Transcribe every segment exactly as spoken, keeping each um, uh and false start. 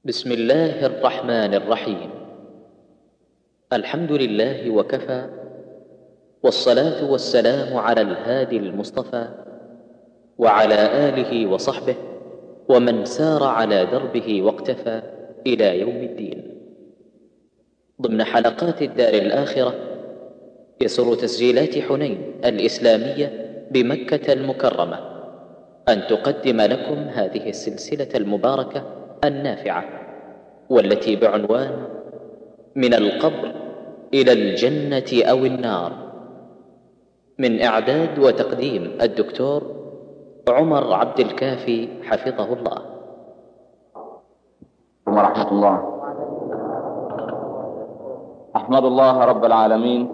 بسم الله الرحمن الرحيم. الحمد لله وكفى، والصلاة والسلام على الهادي المصطفى وعلى آله وصحبه ومن سار على دربه واقتفى إلى يوم الدين. ضمن حلقات الدار الآخرة، يسر تسجيلات حنين الإسلامية بمكة المكرمة أن تقدم لكم هذه السلسلة المباركة النافعة، والتي بعنوان من القبر إلى الجنة أو النار، من إعداد وتقديم الدكتور عمر عبد الكافي حفظه الله. ورحمة الله. أحمد الله رب العالمين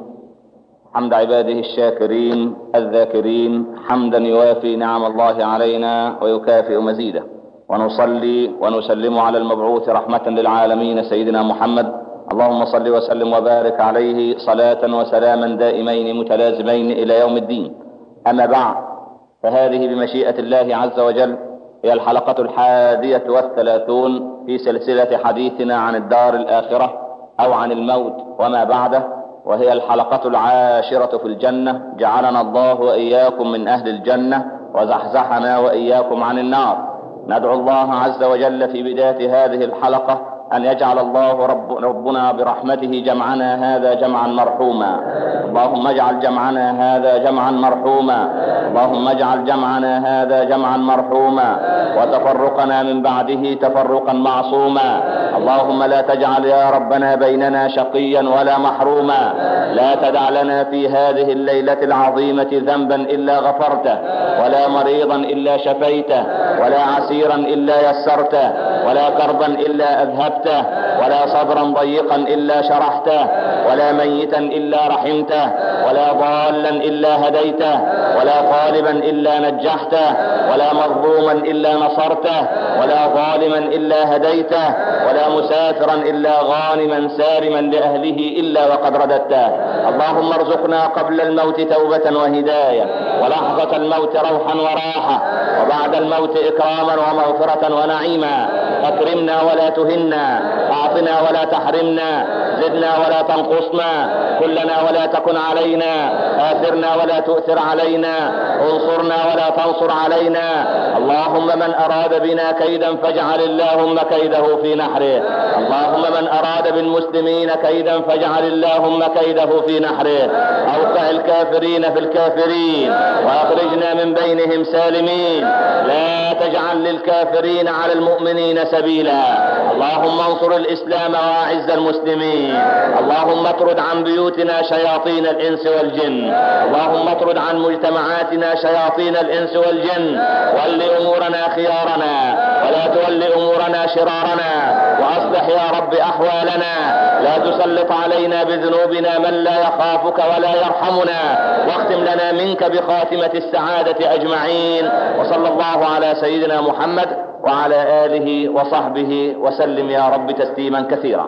حمد عباده الشاكرين الذاكرين، حمدا يوافي نعم الله علينا ويكافئ مزيده، ونصلي ونسلم على المبعوث رحمة للعالمين سيدنا محمد. اللهم صل وسلم وبارك عليه صلاة وسلاما دائمين متلازمين إلى يوم الدين. أما بعد، فهذه بمشيئة الله عز وجل هي الحلقة الحادية والثلاثون في سلسلة حديثنا عن الدار الآخرة أو عن الموت وما بعده، وهي الحلقة العاشرة في الجنة. جعلنا الله وإياكم من أهل الجنة وزحزحنا وإياكم عن النار. ندعو الله عز وجل في بداية هذه الحلقة أن يجعل الله رب ربنا برحمته جمعنا هذا جمعا مرحوما. اللهم اجعل جمعنا هذا جمعا مرحوما. اللهم اجعل جمعنا هذا جمعا مرحوما، وتفرقنا من بعده تفرقا معصوما. اللهم لا تجعل يا ربنا بيننا شقيا ولا محروما. لا تدع لنا في هذه الليلة العظيمة ذنبا إلا غفرته، ولا مريضا إلا شفيته، ولا عسيرا إلا يسرته، ولا كربا إلا أذهبته، ولا صدرا ضيقا إلا شرحته، ولا ميتا إلا رحمته، ولا ضالا إلا هديته، ولا طالبا إلا نجحته، ولا مظلوما إلا نصرته، ولا ظالما إلا هديته، ولا مسافرا إلا غانما سالما لأهله إلا وقد رددته. اللهم ارزقنا قبل الموت توبة وهداية، ولحظة الموت روحا وراحة، وبعد الموت إكراما ومغفرة ونعيما. أكرمنا ولا تهنا، أعطنا ولا تحرمنا، زدنا ولا تنقصنا، كلنا ولا تكن علينا، آثرنا ولا تؤثر علينا، انصرنا ولا تنصر علينا. اللهم من أراد بنا كيدا فاجعل اللهم كيده في نحره. اللهم من أراد بالمسلمين كيدا فاجعل اللهم كيده في نحره. أوقع الكافرين في الكافرين، وأخرجنا من بينهم سالمين. لا تجعل للكافرين على المؤمنين سبيلا. اللهم انصر الإسلام وأعز المسلمين. اللهم اطرد عن بيوتنا شياطين الإنس والجن. اللهم اطرد عن مجتمعاتنا شياطين الإنس والجن. ول أمورنا خيارنا، ولا تول أمورنا شرارنا، وأصلح يا رب أحوالنا. لا تسلط علينا بذنوبنا من لا يخافك ولا يرحمنا، واختم لنا منك بخاتمة السعادة أجمعين. وصلى الله على سيدنا محمد وعلى آله وصحبه وسلم يا رب تسليما كثيرا.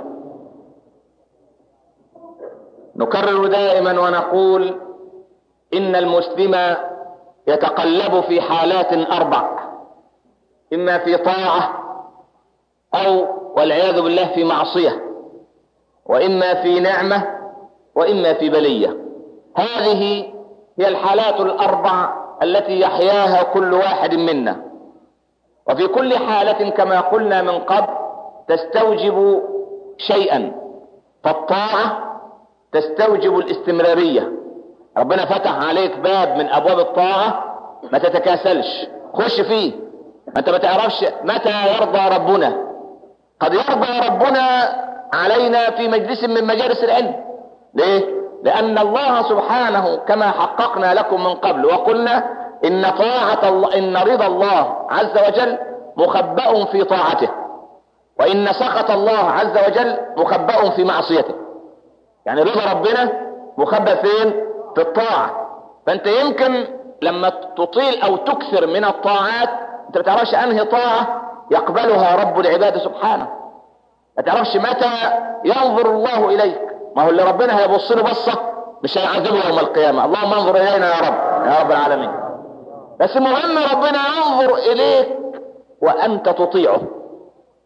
نكرر دائما ونقول إن المسلم يتقلب في حالات أربع، إما في طاعة، أو والعياذ بالله في معصية، وإما في نعمة، وإما في بلية. هذه هي الحالات الأربع التي يحياها كل واحد منا، وفي كل حالة كما قلنا من قبل تستوجب شيئا. فالطاعة تستوجب الاستمرارية. ربنا فتح عليك باب من أبواب الطاعة، ما تتكاسلش، خش فيه. ما انت ما تعرفش متى يرضى ربنا. قد يرضى ربنا علينا في مجلس من مجالس العلم. ليه؟ لأن الله سبحانه كما حققنا لكم من قبل وقلنا إن طاعة الله، إن رضا الله عز وجل مخبأ في طاعته، وإن سخط الله عز وجل مخبأ في معصيته. يعني رضا ربنا مخبأ فين؟ في الطاعة. فأنت يمكن لما تطيل أو تكثر من الطاعات أنت ما تعرفش أنهي طاعة يقبلها رب العباد سبحانه. ما تعرفش متى ينظر الله إليك. ما هو اللي ربنا هيبص له بصة مش هيعذبه يوم القيامة. اللهم انظر إلينا يا رب يا رب العالمين. بس مهم ربنا ينظر إليك وأنت تطيعه.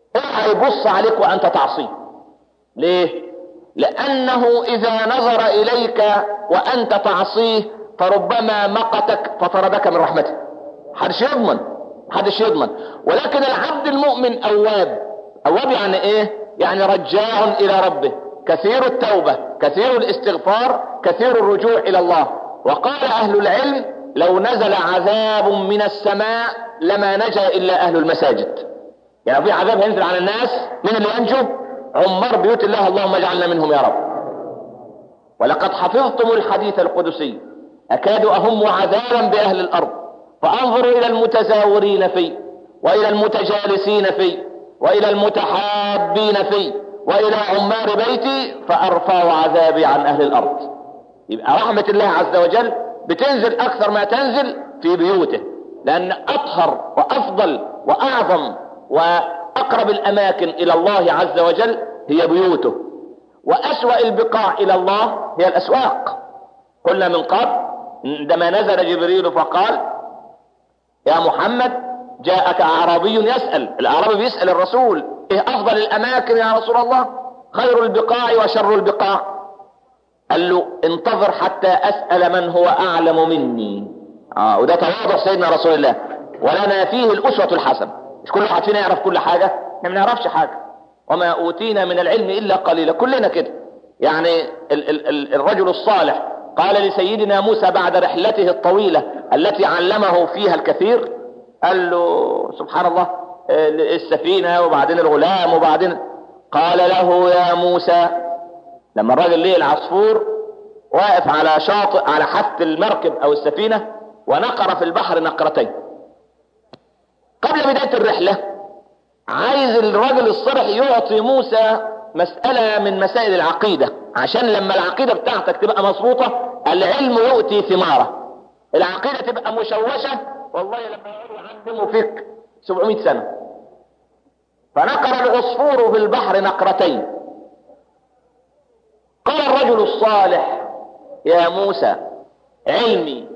اوعى يبص عليك وانت تعصيه. ليه؟ لانه اذا نظر اليك وانت تعصيه فربما مقتك فطردك من رحمته. محدش يضمن، محدش يضمن. ولكن العبد المؤمن اواب. اواب يعني ايه؟ يعني رجاع الى ربه، كثير التوبة، كثير الاستغفار، كثير الرجوع الى الله. وقال اهل العلم لو نزل عذاب من السماء لما نجا الا اهل المساجد. يعني في عذاب هينزل على الناس، من اللي ينجو؟ عمار بيوت الله، اللهم اجعلنا منهم يا رب. ولقد حفظتم الحديث القدسي اكاد اهم عذابا باهل الارض فانظروا الى المتزاورين فيه، والى المتجالسين فيه، والى المتحابين فيه، والى عمار بيتي فارفع عذابي عن اهل الارض. يبقى رحمة الله عز وجل بتنزل اكثر ما تنزل في بيوته، لان اطهر وافضل واعظم واقرب الاماكن الى الله عز وجل هي بيوته. واسوأ البقاع الى الله هي الاسواق. قلنا من قبل عندما نزل جبريل فقال يا محمد جاءك اعرابي يسأل. الاعرابي بيسأل الرسول ايه افضل الاماكن يا رسول الله؟ خير البقاع وشر البقاع. قال له انتظر حتى اسأل من هو اعلم مني. اه وده تواضع سيدنا رسول الله، ولنا فيه الاسوة الحسنة. مش كل واحد فينا يعرف كل حاجة، احنا ما نعرفش حاجة. وما اوتينا من العلم الا قليلا، كلنا كده. يعني ال ال ال الرجل الصالح قال لسيدنا موسى بعد رحلته الطويلة التي علمه فيها الكثير، قال له سبحان الله السفينة وبعدين الغلام وبعدين، قال له يا موسى لما الراجل ليه العصفور واقف على شاطئ على حافة المركب او السفينة ونقر في البحر نقرتين قبل بداية الرحلة، عايز الراجل الصالح يعطي موسى مسألة من مسائل العقيدة، عشان لما العقيدة بتاعتك تبقى مظبوطة العلم يؤتي ثماره. العقيدة تبقى مشوشة والله لما يعلموا فيك سبعمائة سنة. فنقر العصفور في البحر نقرتين. قال الرجل الصالح يا موسى علمي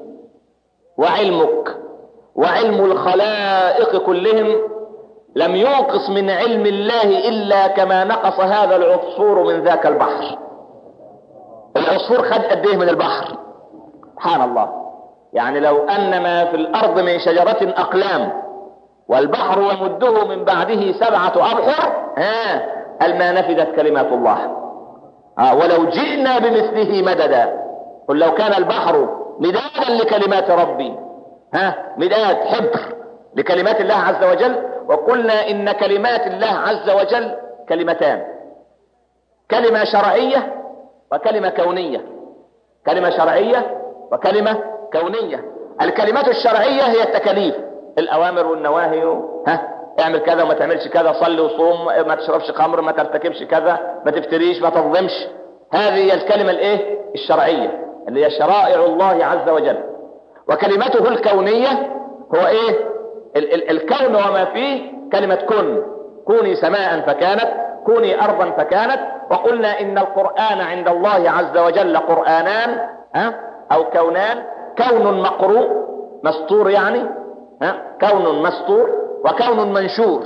وعلمك وعلم الخلائق كلهم لم ينقص من علم الله إلا كما نقص هذا العصفور من ذاك البحر. العصفور خد قد ايه من البحر؟ سبحان الله. يعني لو أن ما في الأرض من شجرة أقلام والبحر يمده من بعده سبعة أبحر ها قال ما نفدت كلمات الله. آه ولو جئنا بمثله مددا. قل لو كان البحر مدادا لكلمات ربي، ها مداد حبر لكلمات الله عز وجل. وقلنا إن كلمات الله عز وجل كلمتان، كلمة شرعية وكلمة كونية. كلمة شرعية وكلمة كونية. الكلمات الشرعية هي التكاليف، الأوامر والنواهي، ها اعمل كذا وما تعملش كذا، صلي وصوم، ما تشربش خمر، ما ترتكبش كذا، ما تفتريش، ما تظلمش. هذه هي الكلمة الايه الشرعية اللي هي شرائع الله عز وجل. وكلمته الكونية هو ايه ال ال الكون وما فيه. كلمة كن، كوني سماء فكانت، كوني أرضا فكانت. وقلنا إن القرآن عند الله عز وجل قرآنان ها أو كونان، كون مقروء مسطور يعني ها كون مسطور وكون منشور.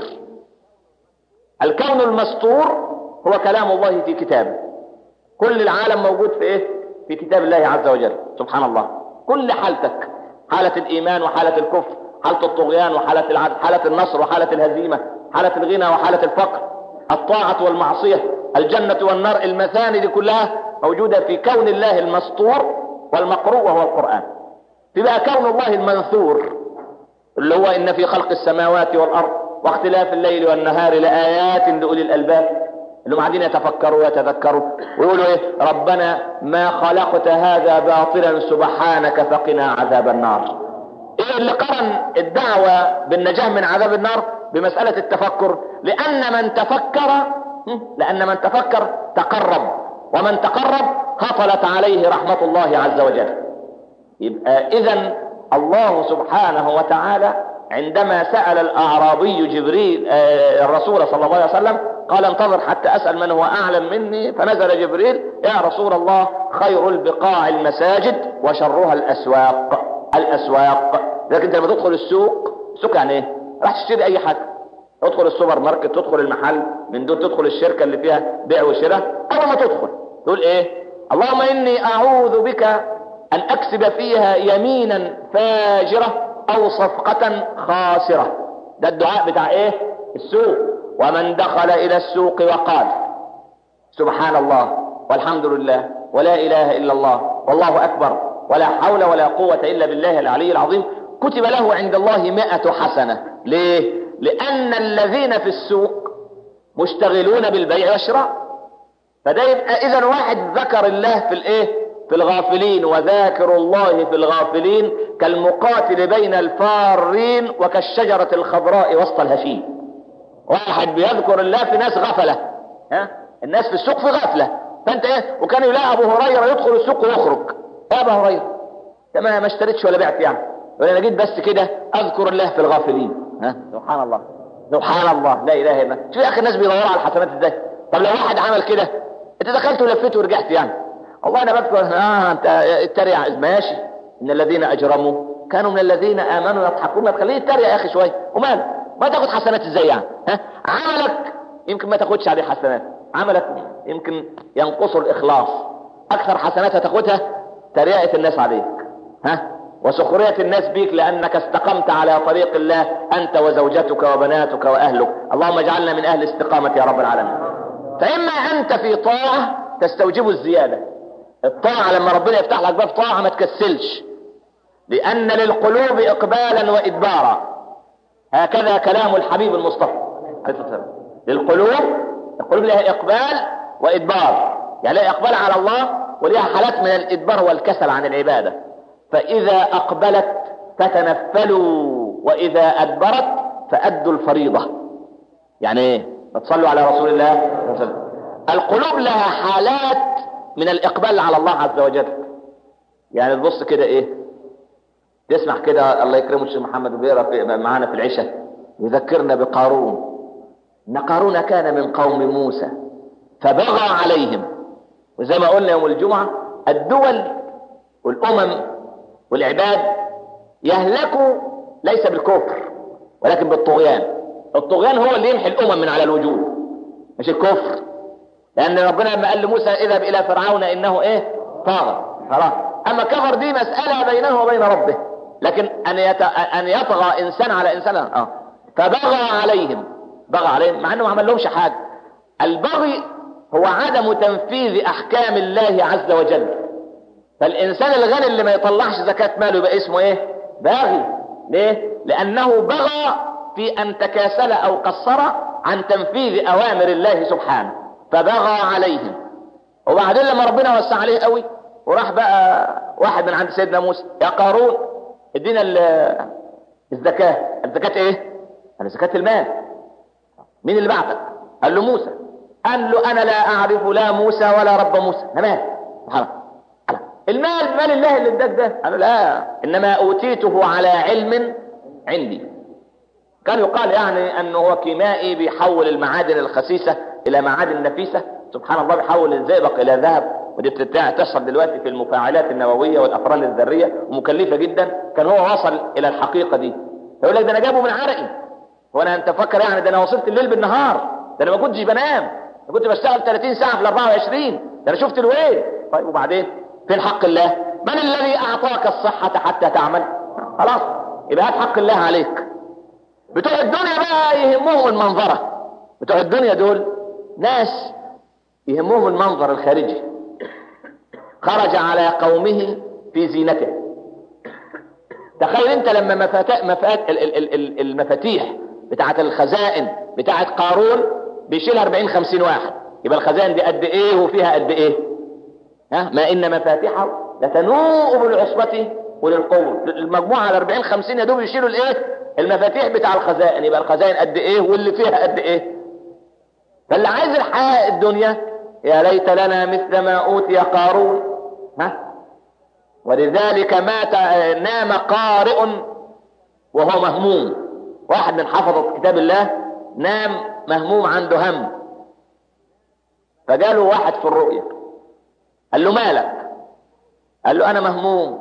الكون المسطور هو كلام الله في كتابه. كل العالم موجود في ايه في كتاب الله عز وجل سبحان الله. كل حالتك، حالة الإيمان وحالة الكفر، حالة الطغيان وحالة العدل، حالة النصر وحالة الهزيمة، حالة الغنى وحالة الفقر، الطاعة والمعصية، الجنة والنار، المثاني دي كلها موجودة في كون الله المسطور والمقروء وهو القرآن. في بقى كون الله المنثور اللي هو إن في خلق السماوات والأرض واختلاف الليل والنهار لآيات لأولي الألباب اللي قاعدين يتفكروا ويتذكروا ويقولوا ايه ربنا ما خلقت هذا باطلا سبحانك فقنا عذاب النار. ايه اللي قرن الدعوة بالنجاة من عذاب النار بمسألة التفكر؟ لأن من تفكر لأن من تفكر تقرب، ومن تقرب هطلت عليه رحمة الله عز وجل. يبقى إذن الله سبحانه وتعالى عندما سأل الأعرابي جبريل الرسول صلى الله عليه وسلم قال انتظر حتى أسأل من هو أعلم مني، فنزل جبريل يا رسول الله خير البقاع المساجد وشرها الأسواق. الأسواق لكن انت لما تدخل السوق، السوق يعني ايه؟ راح تشتري أي حاجة، تدخل السوبر ماركت، تدخل المحل من دول، تدخل الشركة اللي فيها بيع وشراء، اول ما تدخل تقول ايه؟ اللهم اني اعوذ بك ان اكسب فيها يمينا فاجرة او صفقة خاسرة. ده الدعاء بتاع ايه؟ السوق. ومن دخل الى السوق وقال سبحان الله والحمد لله ولا اله الا الله والله اكبر ولا حول ولا قوة الا بالله العلي العظيم، كتب له عند الله مئة حسنة. ليه؟ لان الذين في السوق مشتغلون بالبيع والشراء. فده يبقى اذا واحد ذكر الله في الايه؟ في الغافلين، وذاكر الله في الغافلين كالمقاتل بين الفارين وكالشجرة الخضراء وسط الهشيم. واحد بيذكر الله في ناس غفلة، ها؟ الناس في السوق في غفلة، فانت ايه؟ وكان يلاقي ابو هريرة يدخل السوق ويخرج. يا ابو هريرة انت ما اشتريتش ولا بعت يعني؟ وانا جيت بس كده اذكر الله في الغافلين. ها؟ سبحان الله سبحان الله لا اله الا الله. شوف يا اخي الناس بيدوروا على الحسنات ازاي. طب لو واحد عمل كده، انت دخلت ولفيت ورجعت يعني، والله انا بذكر اه انت اتريق ماشي، ان الذين اجرموا كانوا من الذين امنوا يضحكون. ما تخليه يتريق يا اخي شويه، وماله؟ ما تاخد حسنات ازاي يعني؟ ها؟ عملك يمكن ما تاخدش عليه حسنات، عملك يمكن ينقص الاخلاص. اكثر حسنات هتاخدها تريقة الناس عليك، ها؟ وسخرية الناس بيك لانك استقمت على طريق الله انت وزوجتك وبناتك واهلك. اللهم اجعلنا من اهل استقامة يا رب العالمين. فاما انت في طاعة تستوجب الزيادة. الطاعة لما ربنا يفتح لك باب طاعة ما تكسلش، لان للقلوب اقبالا وادبارا. هكذا كلام الحبيب المصطفى عليه الصلاة والسلام. للقلوب، القلوب لها اقبال وادبار، يعني لها اقبال على الله ولها حالات من الادبار والكسل عن العبادة. فاذا اقبلت فتنفلوا واذا ادبرت فادوا الفريضة. يعني ايه؟ تصلوا على رسول الله. القلوب لها حالات من الاقبال على الله عز وجل. يعني تبص كده ايه، تسمع كده الله يكرمه الشيخ محمد وبيقرا معانا في العشاء يذكرنا بقارون، ان قارون كان من قوم موسى فبغى عليهم. وزي ما قلنا يوم الجمعة الدول والامم والعباد يهلكوا ليس بالكفر ولكن بالطغيان. الطغيان هو اللي يمحي الامم من على الوجود، مش الكفر. لان ربنا لما قال لموسى اذهب الى فرعون انه ايه؟ طاغى. خلاص. اما كفر دي مسألة بينه وبين ربه، لكن ان يت... ان يطغى انسان على انسان اه فبغى عليهم. بغى عليهم مع انه ما عمل لهمش حاجه. البغي هو عدم تنفيذ احكام الله عز وجل. فالانسان الغني اللي ما يطلعش زكاة ماله يبقى اسمه ايه؟ باغي. ليه؟ لانه بغى في ان تكاسل او قصر عن تنفيذ اوامر الله سبحانه فبغى عليهم. وبعدين لما ربنا وسع عليه قوي وراح بقى واحد من عند سيدنا موسى، يا قارون ادينا الزكاة. الزكاة ايه؟ قال زكاة المال. مين اللي بعتك؟ قال له موسى. قال له انا لا اعرف لا موسى ولا رب موسى. مال المال مال الله اللي اداك ده؟ قال له لا، انما اوتيته على علم عندي. كان يقال يعني انه هو كيمائي بيحول المعادن الخسيسة الى معادن نفيسة. سبحان الله، بيحول الزئبق الى ذهب. ودي بتحصل دلوقتي في المفاعلات النووية والافران الذرية ومكلفة جدا. كان هو وصل الى الحقيقة دي. يقول لك ده انا جابه من عرقي. وانا انت فكر يعني ده انا وصلت الليل بالنهار، ده انا ما كنتش بنام، انا كنت بشتغل ثلاثين ساعة في الاربعة وعشرين، ده انا شفت الويل. طيب وبعدين فين حق الله؟ من الذي اعطاك الصحة حتى تعمل؟ خلاص يبقى هات حق الله عليك. بتوع الدنيا بقى يهمهم المنظرة. بتوع الدنيا دول ناس يهمهم المنظر الخارجي. خرج على قومه في زينته. تخيل انت لما مفات... مفات... المفاتيح بتاعت الخزائن بتاعت قارون بيشيلها أربعين خمسين واحد، يبقى الخزائن دي قد ايه وفيها قد ايه؟ ها؟ ما ان مفاتيحه لتنوء بالعصبة وللقوة. المجموعة على أربعين خمسين يا دوب يشيلوا الايه؟ المفاتيح بتاع الخزائن. يبقى الخزائن قد ايه واللي فيها قد ايه؟ فاللي عايز الحياة الدنيا يا ليت لنا مثل ما اوتي قارون. ها؟ ولذلك مات نام قارئ وهو مهموم. واحد من حفظة كتاب الله نام مهموم عنده هم، فجاله واحد في الرؤية قال له مالك؟ قال له انا مهموم.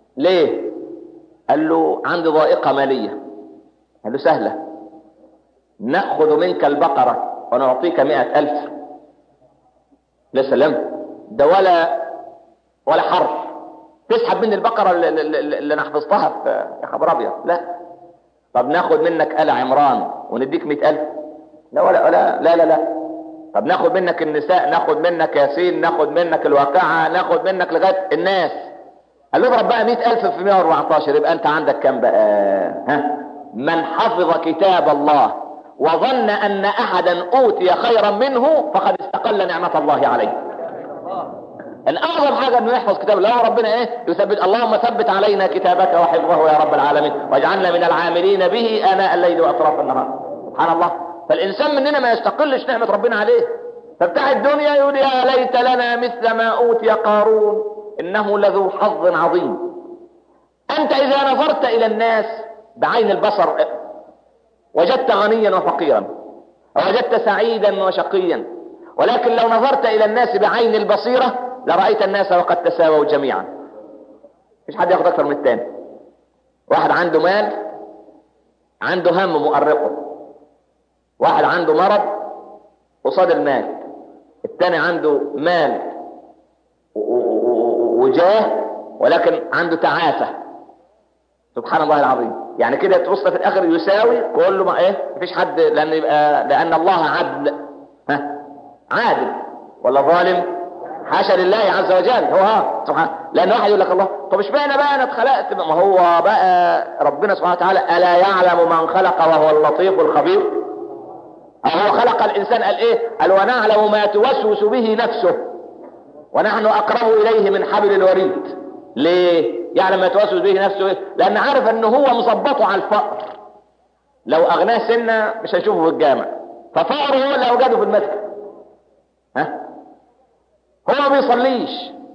ليه؟ قال له عندي ضائقة مالية. قال له سهلة، نأخذ منك البقرة ونعطيك مئة ألف. لا سلام، ده ولا ولا حرف تسحب من البقرة اللي, اللي انا حفظتها في يا خبر ابيض. لا. طب ناخد منك آل عمران ونديك مئة ألف. لا ولا ولا لا لا لا. طب ناخد منك النساء، ناخد منك ياسين، ناخد منك الواقعة، ناخد منك لغاية الناس. قال له اضرب بقى مئة ألف في مئة وأربعتاشر، يبقى انت عندك كم بقى؟ ها؟ من حفظ كتاب الله وظن ان احدا اوتي خيرا منه فقد استقل نعمة الله عليه. الاعظم حاجة انه يحفظ كتاب الله، ربنا ايه يثبت. اللهم ثبت علينا كتابك وحفظه يا رب العالمين، واجعلنا من العاملين به اناء الليل واطراف النهار. سبحان الله. فالانسان مننا ما يستقلش نعمة ربنا عليه. فبتاع الدنيا يقول يا ليت لنا مثل ما اوتي قارون انه لذو حظ عظيم. انت اذا نظرت الى الناس بعين البصر وجدت غنيا وفقيرا، وجدت سعيدا وشقيا، ولكن لو نظرت الى الناس بعين البصيرة لرأيت الناس وقد تساووا جميعا. مش حد ياخد اكثر من الثاني. واحد عنده مال عنده هم مؤرقه، واحد عنده مرض قصاد المال، الثاني عنده مال وجاه ولكن عنده تعاسة. سبحان الله العظيم. يعني كده تبص في الاخر يساوي كله ما ايه، مفيش حد، لان يبقى لان الله عدل. ها؟ عادل ولا ظالم؟ حاشا لله عز وجل. هو ها سبحان. لان واحد يقول لك الله طب اشمعنى بقى انا اتخلقت؟ ما هو بقى ربنا سبحانه وتعالى الا يعلم من خلق وهو اللطيف الخبير. هو خلق الانسان قال ايه؟ قال ونعلم ما توسوس به نفسه ونحن اقرب اليه من حبل الوريد. ليه يعلم ما توسوس به نفسه؟ إيه؟ لان عارف انه هو مظبطه على الفقر. لو اغناه سنه مش هيشوفه في الجامع، ففقره هو اللي اوجده في المسجد. ها؟ هو ما بيصليش،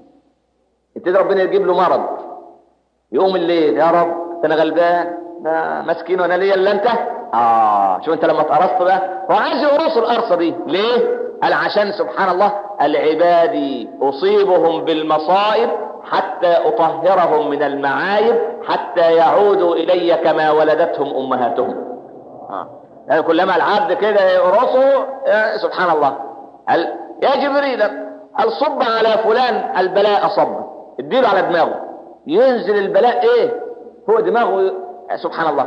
يبتدي ربنا يجيب له مرض، يقوم الليل يا رب انا غلبان انا مسكين وانا ليا الا انت. اه شو انت لما اتقرصت بقى. هو عايز يقرص القرصه دي ليه؟ قال عشان سبحان الله العبادي اصيبهم بالمصائب حتى اطهرهم من المعايب حتى يعودوا الي كما ولدتهم امهاتهم. اه يعني كلما العبد كده يقرصه سبحان الله قال يا جبريل قال صب على فلان البلاء صب، اديله على دماغه ينزل البلاء ايه هو دماغه. سبحان الله.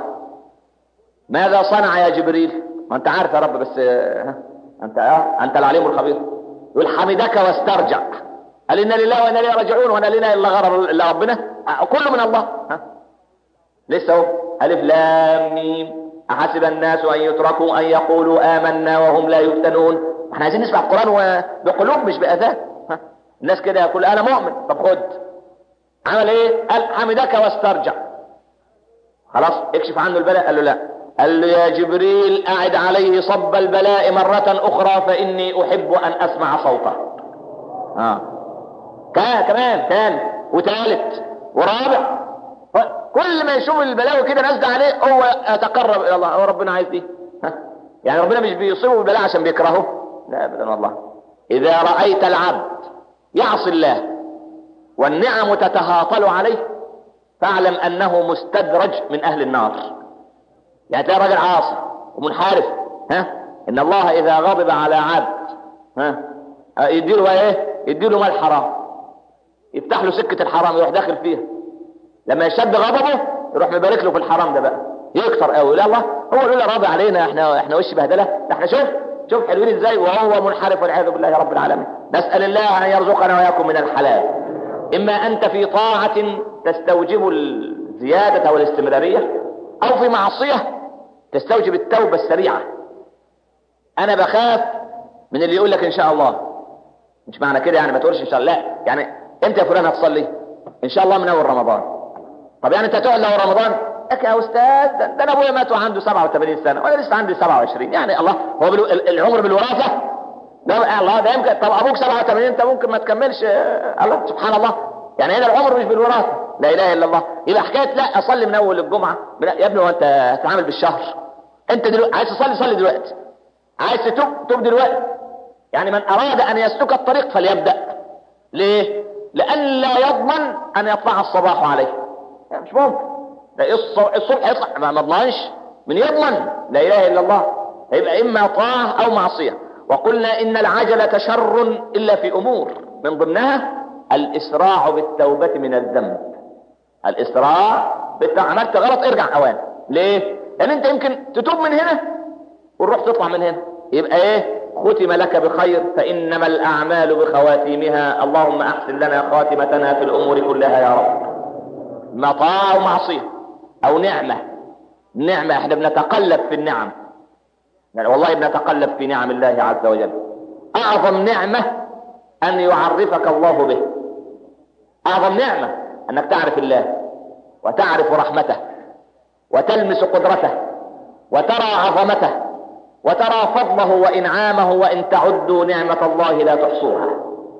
ماذا صنع يا جبريل؟ ما انت عارف يا رب، بس انت انت العليم الخبير. يقول حمدك واسترجع، قال انا لله وانا اليه راجعون وانا لنا الا غرر الا ربنا، كله من الله. ها لسه اهو الف لام ميم احسب الناس ان يتركوا ان يقولوا امنا وهم لا يفتنون. احنا عايزين نسمع القران بقلوب مش باذان. الناس كده يقول انا مؤمن. طب خد عمل ايه؟ قال حمدك واسترجع، خلاص اكشف عنه البلاء. قال له لا. قال له يا جبريل اعد عليه صب البلاء مرة اخرى فاني احب ان اسمع صوته. اه كان كمان كان وثالث ورابع، كل ما يشوف البلاء كده نزل عليه هو يتقرب الى الله. هو ربنا عايز دي؟ ها؟ يعني ربنا مش بيصيبه بالبلاء عشان بيكرهه، لا ابدا والله. اذا رأيت العبد يعصي الله والنعم تتهاطل عليه فاعلم انه مستدرج من اهل النار. يعني تلاقي راجل عاصي ومنحرف، ها ان الله اذا غضب على عبد ها يديله ايه؟ يديله مال حرام، يفتح له سكة الحرام يروح داخل فيها. لما يشد غضبه يروح مبارك له في الحرام ده بقى يكتر قوي. لا الله هو اللي راضي علينا، احنا احنا وش بهدله، احنا شوف شوف حلوين ازاي وهو منحرف والعياذ بالله يا رب العالمين. نسأل الله ان يرزقنا واياكم من الحلال. اما انت في طاعة تستوجب الزيادة والاستمرارية، او في معصية تستوجب التوبة السريعة. انا بخاف من اللي يقول لك ان شاء الله. مش معنى كده يعني ما تقولش ان شاء الله، لا يعني امتى يا فلان هتصلي؟ ان شاء الله من اول رمضان. طب يعني انت تقعد لاول رمضان؟ لك يا استاذ ده انا ابويا مات وعنده سبعة وثمانين سنة وانا لسه عندي سبعة وعشرين. يعني الله هو بالو... العمر بالوراثة ده الله ده يمكن. طب ابوك سبعة وثمانين انت ممكن ما تكملش. الله سبحان الله. يعني هنا العمر مش بالوراثة. لا اله الا الله. يبقى حكايه لا اصلي من اول الجمعه يا ابني وانت هتتعامل بالشهر. انت دلوقتي عايز تصلي صلي دلوقتي، عايز تتوب توب دلوقتي. يعني من اراد ان يسلك الطريق فليبدا. ليه؟ لان لا يضمن ان يطلع الصباح عليه. يعني مش ممكن الصبح يطلع ما مضمنش من يضمن. لا اله الا الله. هيبقى اما طاعة او معصية. وقلنا ان العجلة شر الا في امور من ضمنها الاسراع بالتوبة من الذنب. الاسراع بالتوبة، عملت غلط ارجع اوان. ليه؟ لان انت يمكن تتوب من هنا والروح تطلع من هنا، يبقى ايه؟ ختم لك بخير، فانما الاعمال بخواتيمها، اللهم احسن لنا خاتمتنا في الامور كلها يا رب. ما طاعة ومعصية او نعمة. نعمة احنا بنتقلب في النعم، يعني والله بنتقلب في نعم الله عز وجل. اعظم نعمة ان يعرفك الله به. اعظم نعمة انك تعرف الله وتعرف رحمته وتلمس قدرته وترى عظمته وترى فضله وانعامه، وان تعدوا نعمة الله لا تحصوها.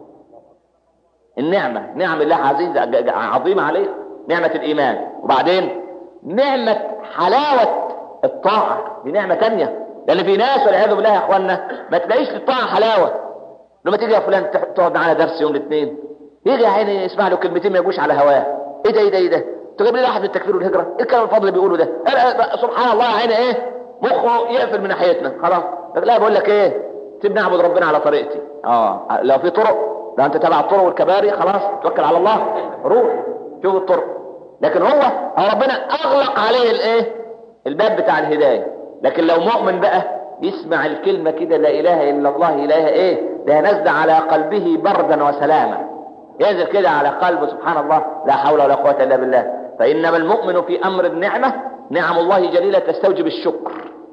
النعمة نعم الله عزيزة عظيمة عليك، نعمة الايمان. وبعدين نعمة حلاوة الطاعة، دي نعمة تانية. لان في ناس والعياذ بالله يا اخوانا ما تلاقيش للطاعة حلاوة. لما تيجي يا فلان تقعد معانا درس يوم الاثنين، يجي يا عيني يسمع له كلمتين ما يجوش على هواه. ايه ده ايه ده ايه ده؟ تجيب لي واحد من التكفير والهجرة، ايه الكلام الفاضل اللي بيقوله ده؟ سبحان الله يا عيني ايه؟ مخه يقفل من ناحيتنا خلاص. لا بقول لك ايه؟ سيبني اعبد ربنا على طريقتي. اه لو في طرق، لو انت تبع الطرق والكباري خلاص توكل على الله، روح شوف الطرق. لكن هو هو ربنا اغلق عليه الايه؟ الباب بتاع الهداية. لكن لو مؤمن بقى يسمع الكلمة كده لا اله الا الله، اله ايه ده؟ نزل على قلبه بردا وسلاما، ينزل كده على قلبه سبحان الله، لا حول ولا قوة الا بالله. فانما المؤمن في امر النعمة، نعم الله جليلة تستوجب الشكر،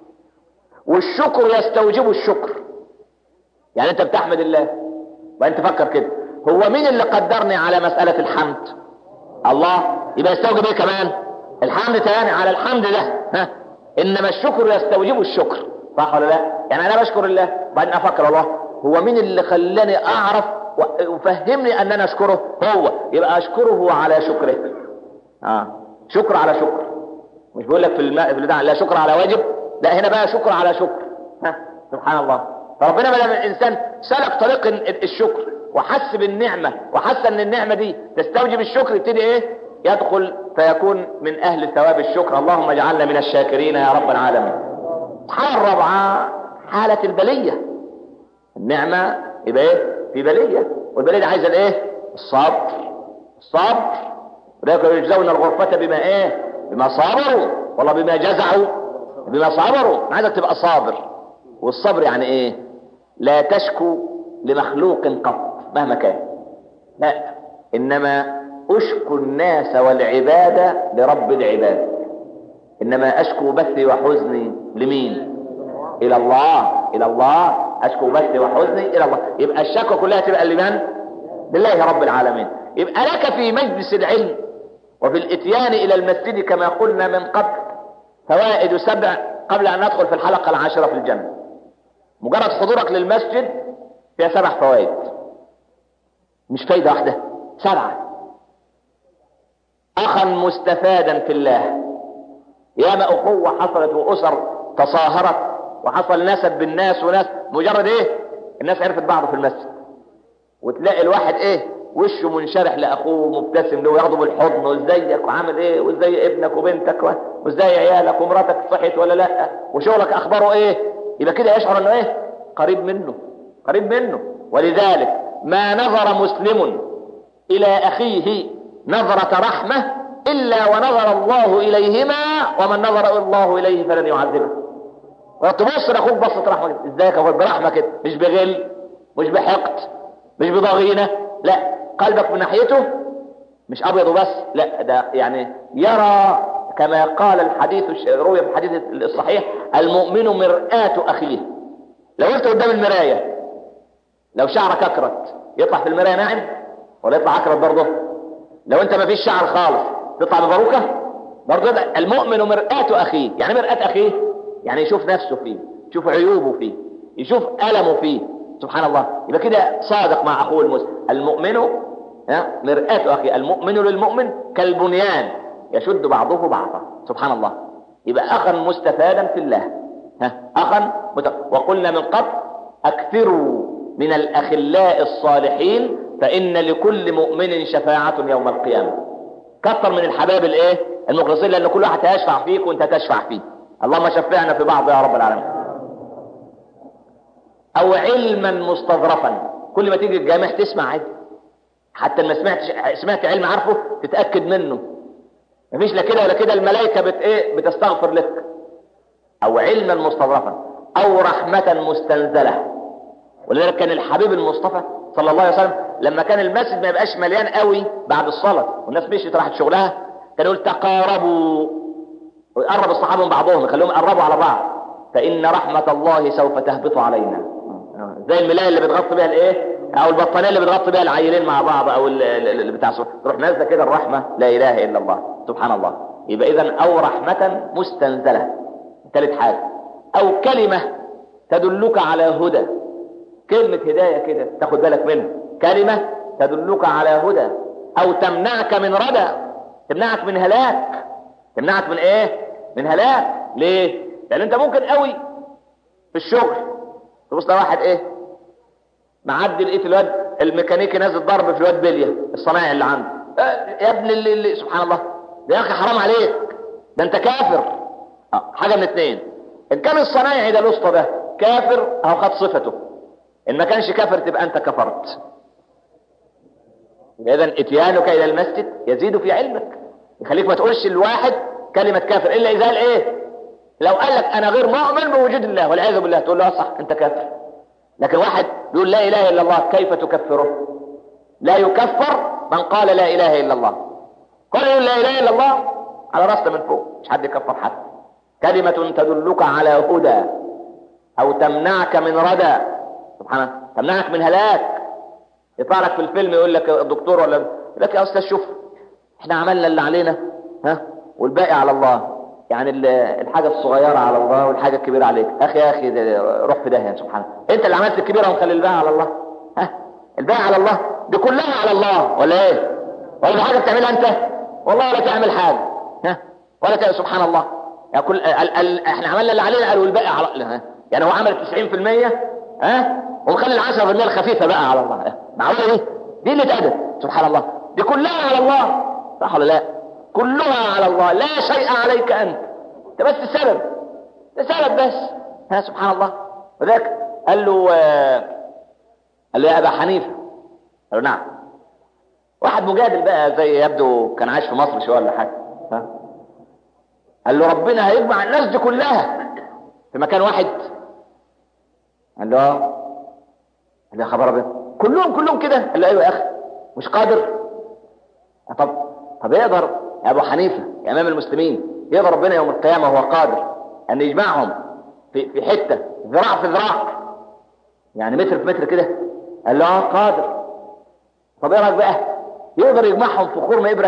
والشكر يستوجب الشكر. يعني انت بتحمد الله وانت تفكر كده، هو مين اللي قدرني على مسألة الحمد؟ الله. يبقى يستوجب ايه كمان؟ الحمد تاني على الحمد ده. ها؟ انما الشكر يستوجب الشكر، صح ولا لا؟ يعني انا بشكر الله وبعدين افكر الله هو مين اللي خلاني اعرف وفهمني ان انا اشكره؟ هو. يبقى اشكره على شكره. اه شكر على شكر. مش بقول لك في الماء في البتاع لا شكر على واجب، لا هنا بقى شكر على شكر. ها سبحان الله. فربنا ما دام الانسان سلك طريق الشكر وحس بالنعمه وحس ان النعمه دي تستوجب الشكر، يبتدي ايه؟ يدخل فيكون من اهل ثواب الشكر. اللهم اجعلنا من الشاكرين يا رب العالمين. الحالة الرابعة حالة البلية. النعمة يبقى ايه؟ في بلية، والبلية دي عايزة الايه؟ الصبر. الصبر ولكن يجزون الغرفة بما ايه؟ بما صبروا، والله بما جزعوا بما صبروا. عايزك تبقى صابر. والصبر يعني ايه؟ لا تشكو لمخلوق قط مهما كان، لا، انما اشكو الناس والعبادة لرب العباد. انما اشكو بثي وحزني لمين؟ الى الله. الى الله اشكو بثي وحزني الى الله. يبقى الشكوى كلها تبقى لمن؟ لله رب العالمين. يبقى لك في مجلس العلم وفي الاتيان الى المسجد كما قلنا من قبل فوائد سبع قبل ان ندخل في الحلقة العاشرة في الجنة. مجرد حضورك للمسجد فيها سبع فوائد، مش فايدة واحدة، سبعة. اخا مستفادا في الله. ياما اخوة حصلت واسر تصاهرت وحصل نسب بالناس وناس مجرد ايه؟ الناس عرفت بعض في المسجد، وتلاقي الواحد ايه؟ وشه منشرح لاخوه مبتسم له وياخده بالحضن، وازيك وعامل ايه وازاي ابنك وبنتك وازاي عيالك ومراتك صحت ولا لا وشغلك اخباره ايه. يبقى كده يشعر انه ايه؟ قريب منه، قريب منه. ولذلك ما نظر مسلم الى اخيه نظرة رحمة الا ونظر الله اليهما، ومن نظر الله اليه فلن يعذبه. وتبص لاخوك بصة رحمة كده، ازيك يا برحمة كده، مش بغل مش بحقد مش بضغينة، لا، قلبك من ناحيته مش ابيض وبس، لا، ده يعني يرى كما قال الحديث روي في الحديث الصحيح المؤمن مرآة اخيه. لو انت قدام المراية لو شعرك اكرت يطلع في المراية ناعم ولا يطلع اكرت برضه؟ لو انت ما فيش شعر خالص تطلع بباروكة برضه؟ المؤمن مرآة اخيه. يعني مرآة اخيه يعني يشوف نفسه فيه، يشوف عيوبه فيه، يشوف ألمه فيه، سبحان الله. يبقى كده صادق مع اخوه المسلم. المؤمن مرآة اخيه. المؤمن للمؤمن كالبنيان يشد بعضه بعضا، سبحان الله. يبقى اخا مستفادا في الله. ها اخا مت... وقلنا من قبل اكثروا من الاخلاء الصالحين فان لكل مؤمن شفاعة يوم القيامة. كثر من الحباب الايه المخلصين، لان كل واحد هيشفع فيك وانت تشفع فيه. اللهم شفعنا في بعض يا رب العالمين. او علما مستظرفا. كل ما تيجي الجامع تسمع عادي، حتى ما سمعتش سمعت علم عارفه تتاكد منه، مفيش لا كده ولا كده، الملائكه بت ايه بتستغفر لك. او علما مستظرفا او رحمه مستنزله. ولذلك كان الحبيب المصطفى صلى الله عليه وسلم لما كان المسجد ما يبقاش مليان قوي بعد الصلاه والناس مشيت راحت شغلها، كان يقول تقاربوا، ويقرب الصحابه من بعضهم، يخليهم يقربوا على بعض، فان رحمه الله سوف تهبط علينا. زي الملايه اللي بتغطي بيها الايه، او البطانيه اللي بتغطي بيها العيلين مع بعض، او اللي بتاع تروح نازله كده الرحمه، لا اله الا الله سبحان الله. يبقى اذا او رحمه مستنزله. ثالث حاجه او كلمه تدلك على هدى. كلمه هدايه كده تاخد بالك منها، كلمه تدلك على هدى او تمنعك من ردى، تمنعك من هلاك. تمنعك من ايه؟ من هلاك. ليه؟ لان انت ممكن قوي في الشغل تبص لواحد ايه معدي، لقيت الواد الميكانيكي نازل ضرب في الواد بليه الصنايعي اللي عنده، يا ابن اللي, اللي سبحان الله، ده يا اخي حرام عليك، ده انت كافر. اه حاجه من اثنين، ان كان الصنايعي ده الاسطى ده كافر اهو خد صفته، ان ما كانش كافر تبقى انت كفرت. اذا اتيانك الى المسجد يزيد في علمك، يخليك ما تقولش الواحد كلمه كافر الا اذا قال ايه، لو قال لك انا غير مؤمن بوجود الله والعياذ بالله، تقول له صح انت كافر. لكن واحد يقول لا اله الا الله كيف تكفره؟ لا يكفر من قال لا اله الا الله. قال يقول لا اله الا الله على راسنا من فوق، مش حد يكفر حد. كلمه تدلك على هدى او تمنعك من ردى، سبحان الله، تمنعك من هلاك. يطلع لك في الفيلم يقول لك الدكتور ولا يقول لك يا استاذ شوف احنا عملنا اللي علينا ها والباقي على الله، يعني الحاجه الصغيره على الله والحاجه الكبيره عليك. اخي يا اخي روح في داهيه، سبحان الله، انت اللي عملت الكبيره ومخلي الباقي على الله. ها الباقي على الله، دي كلها على الله ولا ايه؟ ولا حاجه بتعملها انت؟ والله ولا تعمل حاجه، ها ولا تعمل. سبحان الله، يعني كل ال... ال... احنا عملنا اللي علينا قالوا الباقي على ها؟ يعني هو عمل تسعين في المية ها ومخلي ال عشرة في المية الخفيفه بقى على الله. معقوله دي؟ دي اللي اتقدم. سبحان الله، دي كلها على الله، صح ولا لا؟ كلها على الله، لا شيء عليك انت، انت بس السبب، السبب بس. ها سبحان الله. وذاك قال له آه... قال له يا ابا حنيفه، قال له نعم. واحد مجادل بقى زي يبدو كان عايش في مصر شويه ولا حاجه، ها قال له ربنا هيجمع الناس دي كلها في مكان واحد؟ قال له اه. قال له يا خبر ابيض، كلهم كلهم كده؟ قال له ايوه يا اخي، مش قادر؟ طب طب يقدر يا ابو حنيفه يا امام المسلمين، يقدر ربنا يوم القيامه وهو قادر ان يجمعهم في في حته ذراع في ذراع، يعني متر في متر كده؟ قال له اه قادر. طب ايه رايك بقى، يقدر يجمعهم في خرم ابره؟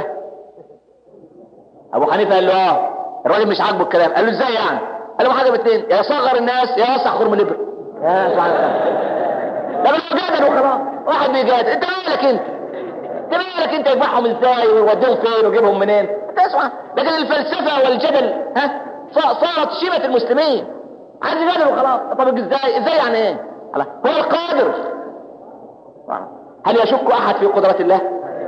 ابو حنيفه قال له اه. الراجل مش عاجبه الكلام، قال له ازاي يعني؟ قال له حاجه باثنين، يا يصغر الناس يا يوسع خرم الابره. يا سبحان الله، ده مش جادل وخلاص، واحد بيجادل، انت مالك انت؟ انت مالك انت يجمعهم ازاي ويوديهم فين ويجيبهم منين؟ انت اسمع. لكن الفلسفه والجدل ها صارت شيمه المسلمين، عايز يجادل وخلاص. طب ازاي؟ ازاي يعني ايه؟ هو القادر. هل يشك احد في قدره الله؟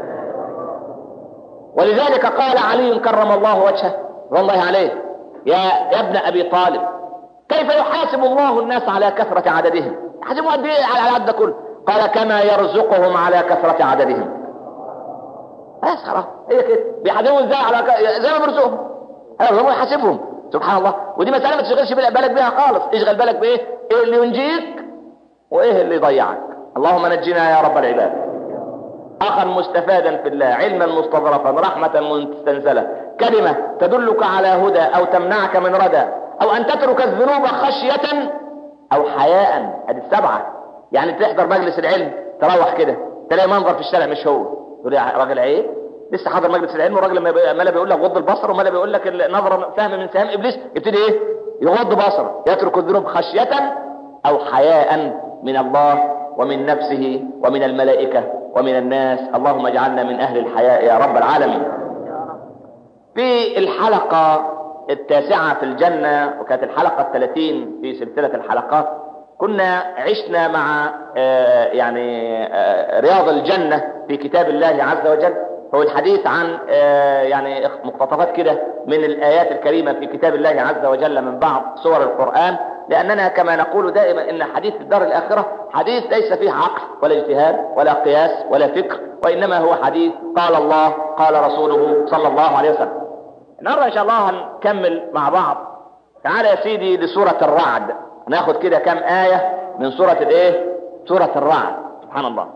ولذلك قال علي كرم الله وجهه والله عليه يا يا ابن ابي طالب، كيف يحاسب الله الناس على كثره عددهم؟ يحاسبهم قد ايه على العدد كله؟ قال كما يرزقهم على كثره عددهم. بس خلاص هي كده، بيحاسبهم ازاي؟ على ك... زي ما بيرزقهم هو يحاسبهم. سبحان الله. ودي مساله ما تشغلش بالك بيها خالص، اشغل بالك بايه؟ ايه اللي ينجيك وايه اللي يضيعك. اللهم نجنا يا رب العباد. اخا مستفادا في الله، علما مستظرفا، رحمه مستنزله، كلمه تدلك على هدى او تمنعك من ردى، او ان تترك الذنوب خشيه او حياء. ادي السبعه. يعني تحضر مجلس العلم تروح كده تلاقي منظر في الشارع مش هو، تقول يا راجل عيب، لسه حاضر مجلس العلم والراجل ما لا بيقول لك غض البصر وما لا بيقول لك النظره فهم من سهام ابليس، يبتدي ايه؟ يغض بصره. يترك الذنوب خشيه او حياء من الله ومن نفسه ومن الملائكه ومن الناس. اللهم اجعلنا من اهل الحياء يا رب العالمين. في الحلقه التاسعه في الجنه، وكانت الحلقه الثلاثين في سلسله الحلقات، كنا عشنا مع آه يعني آه رياض الجنة في كتاب الله عز وجل. هو الحديث عن آه يعني مقتطفات كده من الآيات الكريمة في كتاب الله عز وجل من بعض سور القرآن لأننا كما نقول دائما إن حديث الدار الآخرة حديث ليس فيه عقل ولا اجتهاد ولا قياس ولا فكر، وإنما هو حديث قال الله قال رسوله صلى الله عليه وسلم. النهارده إن شاء الله هنكمل مع بعض. تعال يا سيدي لسورة الرعد، ناخد كده كم آية من سورة الايه؟ سورة الرعد. سبحان الله.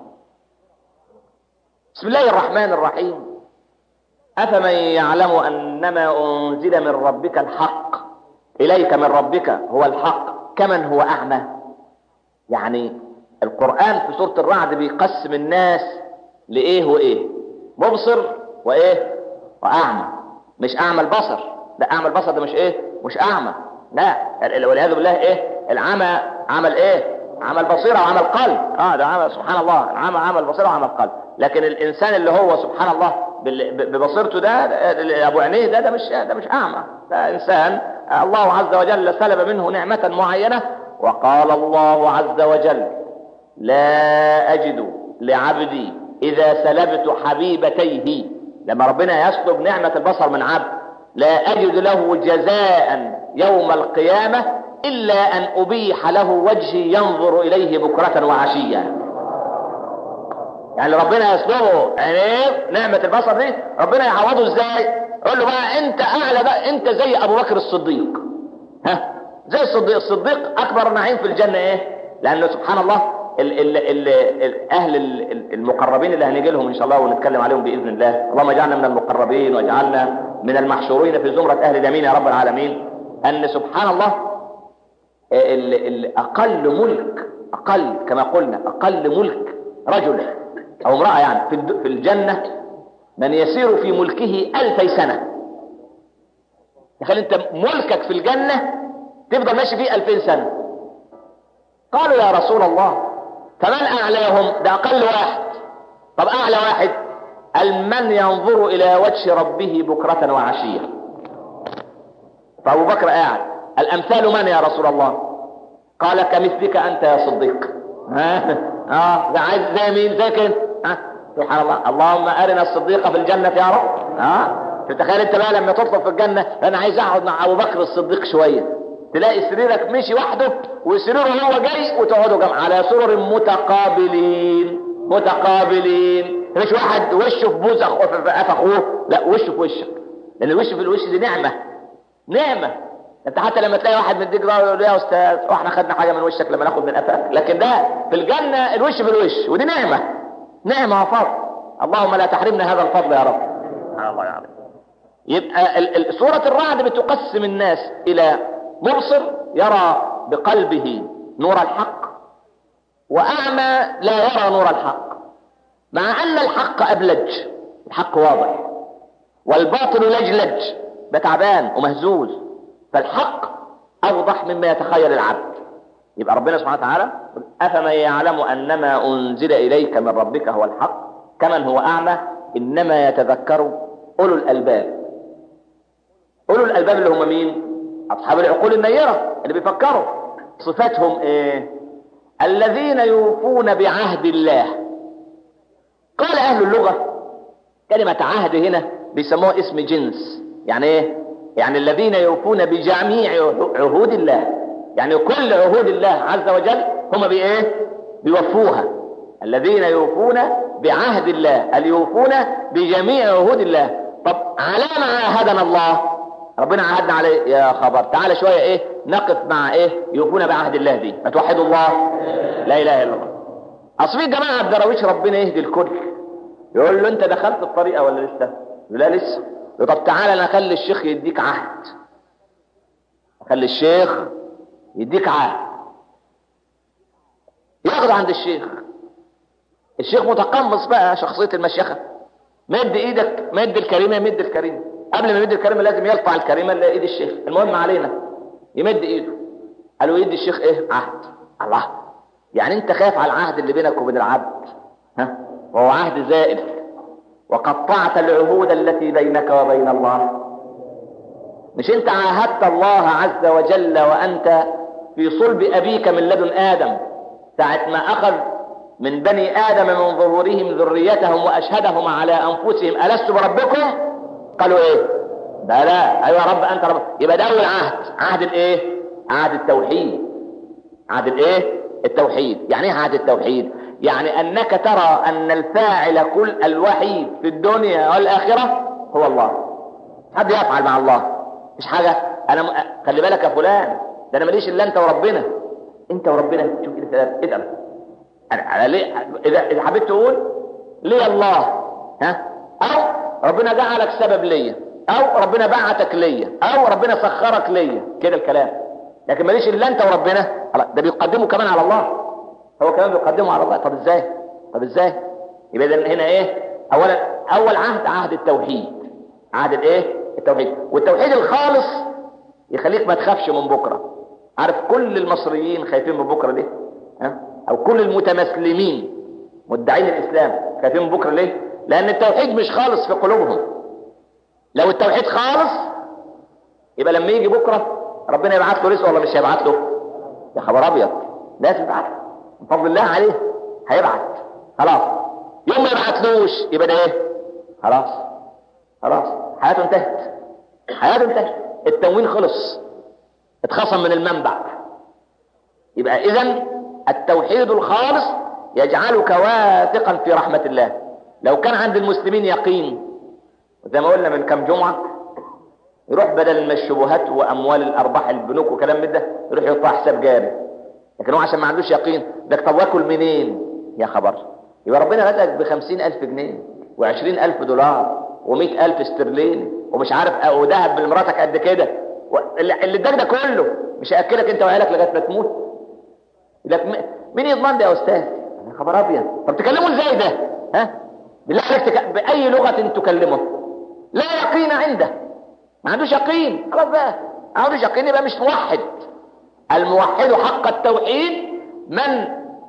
بسم الله الرحمن الرحيم. أفمن يعلم أنما أنزل من ربك الحق إليك من ربك هو الحق كمن هو أعمى. يعني القرآن في سورة الرعد بيقسم الناس لإيه وإيه؟ مبصر وإيه؟ وأعمى. مش أعمى البصر، لا أعمى البصر ده مش إيه؟ مش أعمى، لا، والعياذ بالله إيه؟ العمى عمل إيه؟ عمل بصيرة وعمل قلب. اه ده عمل سبحان الله، العمى عمل بصيرة وعمل قلب. لكن الإنسان اللي هو سبحان الله ببصيرته ده أبو عينيه ده ده مش ده مش أعمى، ده إنسان الله عز وجل سلب منه نعمة معينة. وقال الله عز وجل: لا أجد لعبدي إذا سلبت حبيبتيه. لما ربنا يسلب نعمة البصر من عبد لا أجد له جزاء يوم القيامة إلا أن أبيح له وجهي ينظر إليه بكرة وعشية. يعني ربنا يسلبه عينيه نعمة البصر دي، ربنا يعوضه ازاي؟ يقول له بقى انت اعلى بقى، انت زي ابو بكر الصديق. ها زي الصديق. الصديق اكبر نعيم في الجنة ايه؟ لانه سبحان الله ال ال ال ال اهل المقربين اللي هنيجي لهم ان شاء الله ونتكلم عليهم باذن الله. اللهم اجعلنا من المقربين واجعلنا من المحشورين في زمرة اهل اليمين يا رب العالمين. ان سبحان الله ال ال اقل ملك، اقل كما قلنا اقل ملك رجل او امرأة يعني في الجنة من يسير في ملكه ألفي سنة. تخيل انت ملكك في الجنة تفضل ماشي فيه ألفين سنة. قالوا يا رسول الله فمن أعلاهم؟ ده أقل واحد. طب أعلى واحد قال: من ينظر إلى وجه ربه بكرة وعشية. فأبو بكر قاعد. الأمثال من يا رسول الله؟ قال: كمثلك أنت يا صديق. ها اه ده عايز زي مين؟ زي كده. ها سبحان الله. اللهم أرنا الصديق في الجنة يا رب. ها تتخيل انت بقى لما تطلب في الجنة: انا عايز اقعد مع ابو بكر الصديق شوية، تلاقي سريرك مشي وحده وسريره هو جاي وتقعدوا جمع على سرر متقابلين متقابلين. مش واحد وشه في بوز في اخوه، لا وشه في وشك، لان الوش في الوش دي نعمة. نعمة. انت حتى لما تلاقي واحد من ديك يقول له: يا استاذ واحنا خدنا حاجة من وشك لما ناخد من قفاك. لكن ده في الجنة الوش في الوش، ودي نعمة. نعمة وفضل. اللهم لا تحرمنا هذا الفضل يا رب. الله يعلم. يبقى سورة الرعد بتقسم الناس إلى مبصر يرى بقلبه نور الحق، وأعمى لا يرى نور الحق، مع أن الحق أبلج، الحق واضح، والباطل لجلج، ده تعبان ومهزوز. فالحق أوضح مما يتخيل العبد. يبقى ربنا سبحانه وتعالى: أفمن يعلم أنما أنزل إليك من ربك هو الحق كمن هو أعمى إنما يتذكر أولو الألباب. أولو الألباب اللي هم مين؟ أصحاب العقول النيرة اللي بيفكروا. صفاتهم إيه؟ الذين يوفون بعهد الله. قال أهل اللغة كلمة عهد هنا بيسموها اسم جنس. يعني إيه؟ يعني الذين يوفون بجميع عهود الله، يعني كل عهود الله عز وجل هم بإيه؟ بيوفوها. الذين يوفون بعهد الله، اليوفون بجميع عهود الله. طب على ما عاهدنا الله؟ ربنا عاهدنا عليه. يا خبر، تعالى شوية ايه نقف مع ايه يوفون بعهد الله دي. ما توحدوا الله، لا اله الا الله. اصل في جماعة الدراويش ربنا يهدي الكل، يقول له: انت دخلت الطريقة ولا لسه؟ لا لسه. طب تعالى انا اخلي الشيخ يديك عهد، اخلي الشيخ يديك عهد. ياخد عند الشيخ. الشيخ متقمص بقى شخصية المشيخة، مد ايدك، مد الكريمة، يمد الكريمة. قبل ما يمد الكريمة لازم يقطع الكريمة اللي ايد الشيخ. المهم علينا يمد ايده. قالوا: يدي الشيخ ايه؟ عهد. الله، يعني انت خايف على العهد اللي بينك وبين العبد؟ ها، وهو عهد زائد. وقطعت العهود التي بينك وبين الله. مش انت عاهدت الله عز وجل وانت في صلب ابيك من لدن ادم، ساعة ما اخذ من بني ادم من ظهورهم ذريتهم واشهدهم على انفسهم: الست بربكم؟ قالوا ايه؟ بلى. ايوه يا رب انت رب. يبقى ده اول عهد، عهد الايه؟ عهد التوحيد. عهد الايه؟ التوحيد. يعني ايه عهد التوحيد؟ يعني انك ترى ان الفاعل كل الوحيد في الدنيا والاخره هو الله. حد يفعل مع الله مش حاجه. انا م... خلي بالك يا فلان، ده انا ماليش الا انت وربنا. انت وربنا. شوف كده ادعم. انا ليه اذا اذا حبيت تقول ليه الله، ها، او ربنا جعلك سبب ليا، او ربنا بعتك ليا، او ربنا سخرك ليا، كده الكلام. لكن ماليش الا انت وربنا، ده بيقدمه كمان على الله. هو كمان بيقدمه على الله. طب ازاي؟ طب ازاي؟ يبقى هنا ايه؟ اولا اول عهد عهد التوحيد. عهد الايه؟ التوحيد. والتوحيد الخالص يخليك ما تخافش من بكره. عارف كل المصريين خايفين من بكره ليه؟ ها؟ او كل المتمسلمين مدعين الاسلام خايفين من بكره ليه؟ لان التوحيد مش خالص في قلوبهم. لو التوحيد خالص يبقى لما يجي بكره ربنا يبعث له رزق ولا مش هيبعث له؟ يا خبر ابيض، لازم يبعث من فضل الله عليه. هيبعث خلاص. يوم ما يبعثلوش يبقى ده ايه؟ خلاص خلاص حياته انتهت. حياته انتهت. التموين خلص، اتخصم من المنبع. يبقى اذا التوحيد الخالص يجعلك واثقا في رحمة الله. لو كان عند المسلمين يقين، زي ما قلنا من كم جمعة، يروح بدل ما الشبهات واموال الارباح البنوك وكلام من ده يروح يحطها حساب جاري. لكن هو عشان ما عندوش يقين، ده طب واكل منين؟ يا خبر. يبقى ربنا رزقك بخمسين الف جنيه وعشرين الف دولار ومئة الف استرليني ومش عارف وذهب بالمراتك قد كده، اللي اداك ده كله مش هياكلك انت وعيالك لغايه ما تموت. لك مين يضمن ده يا استاذ؟ يا خبر ابيض. طب تكلمه ازاي ده؟ ها؟ بالله عليك تك... باي لغه تكلمه؟ لا يقين عنده، ما عندوش يقين. خلاص بقى، ما عندوش يقين يبقى مش موحد. الموحد حق التوحيد من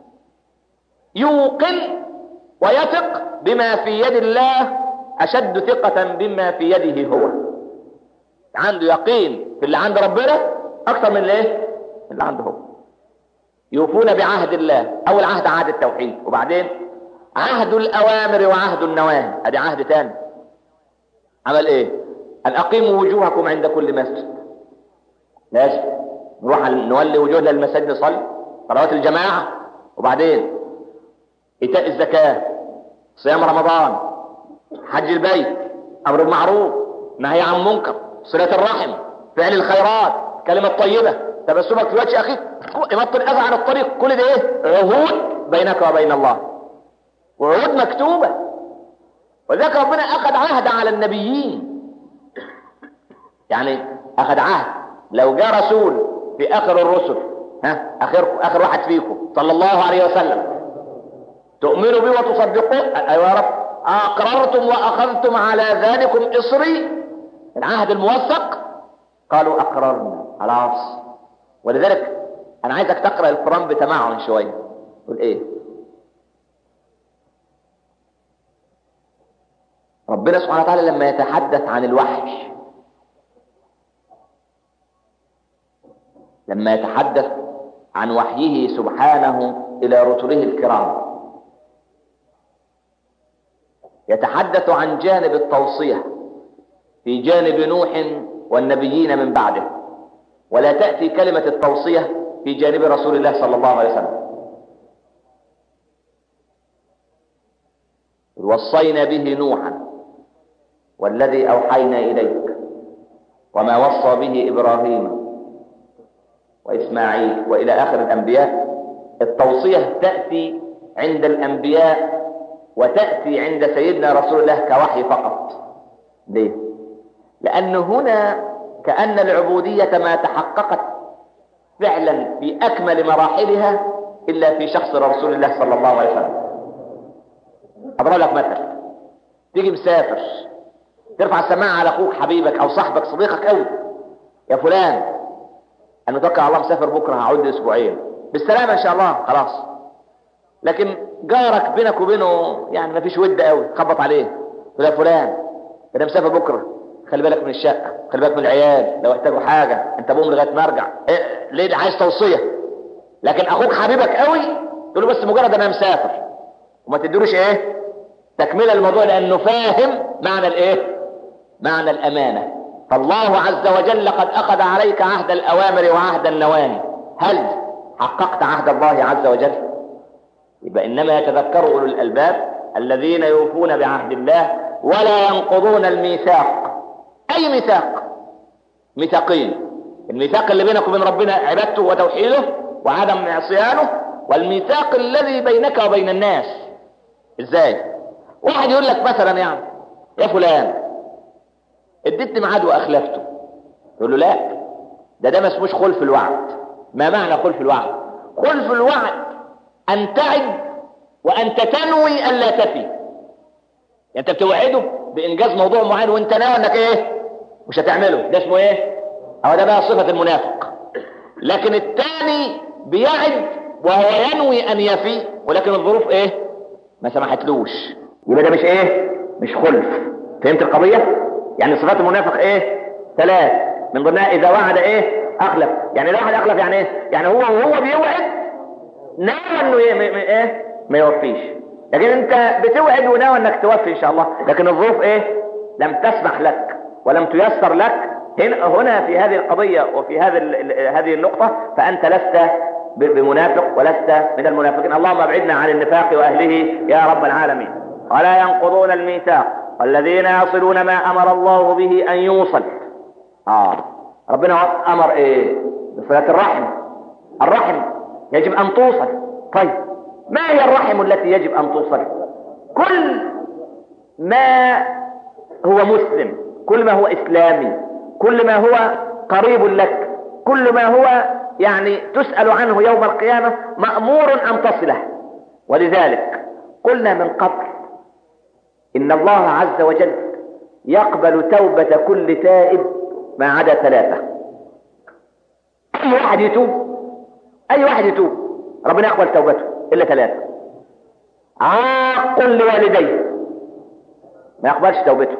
يوقن ويثق بما في يد الله اشد ثقة بما في يده هو. عنده يقين في اللي عند ربنا اكثر من الايه؟ اللي عنده هو. يوفون بعهد الله. اول عهد عهد التوحيد، وبعدين عهد الاوامر وعهد النواهي. ادي عهد تاني. عمل ايه؟ ان اقيموا وجوهكم عند كل مسجد. لازم نروح نولي وجوهنا للمساجد نصلي صلوات الجماعة. وبعدين ايتاء الزكاة، صيام رمضان، حج البيت، امر بالمعروف، نهي عن منكر، صلة الرحم، فعل الخيرات، كلمة طيبة، تبسمك في وجه اخيك، اماطة الاذى عن الطريق. كل ده ايه؟ عهود بينك وبين الله، وعهود مكتوبة. ولذلك ربنا اخذ عهد على النبيين. يعني اخذ عهد لو جاء رسول في اخر الرسل، ها، اخر اخر واحد فيكم صلى الله عليه وسلم، تؤمنوا به وتصدقوا. ايوه يا رب. اقررتم واخذتم على ذلكم اصري، العهد الموثق. قالوا اقررنا. خلاص. ولذلك انا عايزك تقرا القران بتمعن شويه. تقول ايه؟ ربنا سبحانه وتعالى لما يتحدث عن الوحي، لما يتحدث عن وحيه سبحانه الى رسله الكرام، يتحدث عن جانب التوصية في جانب نوح والنبيين من بعده، ولا تأتي كلمة التوصية في جانب رسول الله صلى الله عليه وسلم. وصينا به نوحا والذي أوحينا إليك وما وصى به إبراهيم وإسماعيل وإلى آخر الأنبياء. التوصية تأتي عند الأنبياء وتأتي عند سيدنا رسول الله كوحي فقط. ليه؟ لأن هنا كأن العبودية ما تحققت فعلا في أكمل مراحلها إلا في شخص رسول الله صلى الله عليه وسلم. أضرب لك مثل. تيجي مسافر، ترفع السماعة على أخوك حبيبك أو صاحبك صديقك أوي، يا فلان أنا متوكل على الله مسافر بكرة هعود أسبوعين، بالسلامة إن شاء الله. خلاص. لكن جارك بينك وبينه يعني ما فيش ود قوي، خبط عليه تقول يا فلان انا مسافر بكره، خلي بالك من الشقه، خلي بالك من العيال، لو احتاجوا حاجه انت بوم لغايه ما ارجع. إيه ليه؟ عايز توصيه. لكن اخوك حبيبك قوي تقول له بس مجرد انا مسافر، وما تديروش ايه تكمله الموضوع، لانه فاهم معنى الايه؟ معنى الامانه. فالله عز وجل قد أخذ عليك عهد الأوامر وعهد النواهي، هل حققت عهد الله عز وجل؟ يبقى إنما يتذكر أولو الألباب الذين يوفون بعهد الله ولا ينقضون الميثاق. أي ميثاق؟ ميثاقين: الميثاق اللي بينك وبين ربنا عبادته وتوحيده وعدم عصيانه، والميثاق الذي بينك وبين الناس. ازاي؟ واحد يقول لك مثلا يعني يا فلان اديتني ميعاد واخلفته، يقول له لا، ده ده ما اسموش خلف الوعد. ما معنى خلف الوعد؟ خلف الوعد ان تعد وانت تنوي الا تفي. يعني انت بتوعده بانجاز موضوع معين وانت ناوي انك ايه مش هتعمله، ده اسمه ايه؟ هو ده بقى صفة المنافق. لكن الثاني بيعد وهو ينوي ان يفي، ولكن الظروف ايه ما سمحتلوش، يبقى ده مش ايه مش خلف. فهمت القضية؟ يعني صفات المنافق ايه؟ ثلاث، من ضمنها اذا وعد ايه اخلف. يعني لو واحد اخلف يعني ايه؟ يعني هو وهو بيوعد ناوي انه ايه ما ايه ما يوفيش، لكن انت بتوعد وناوي انك توفي ان شاء الله، لكن الظروف ايه لم تسمح لك ولم تيسر لك. هنا هنا في هذه القضية وفي هذه هذه النقطة فانت لست بمنافق ولست من المنافقين. اللهم ابعدنا عن النفاق واهله يا رب العالمين. ولا ينقضون الميثاق والذين يصلون ما امر الله به ان يوصل. اه ربنا امر ايه؟ بصلة الرحم. الرحم يجب ان توصل. طيب ما هي الرحم التي يجب ان توصل؟ كل ما هو مسلم، كل ما هو اسلامي، كل ما هو قريب لك، كل ما هو يعني تسأل عنه يوم القيامة مأمور ان تصله. ولذلك قلنا من قبل إن الله عز وجل يقبل توبة كل تائب ما عدا ثلاثة. أي واحد يتوب أي واحد يتوب ربنا يقبل توبته إلا ثلاثة: عاق لوالديه ما يقبلش توبته،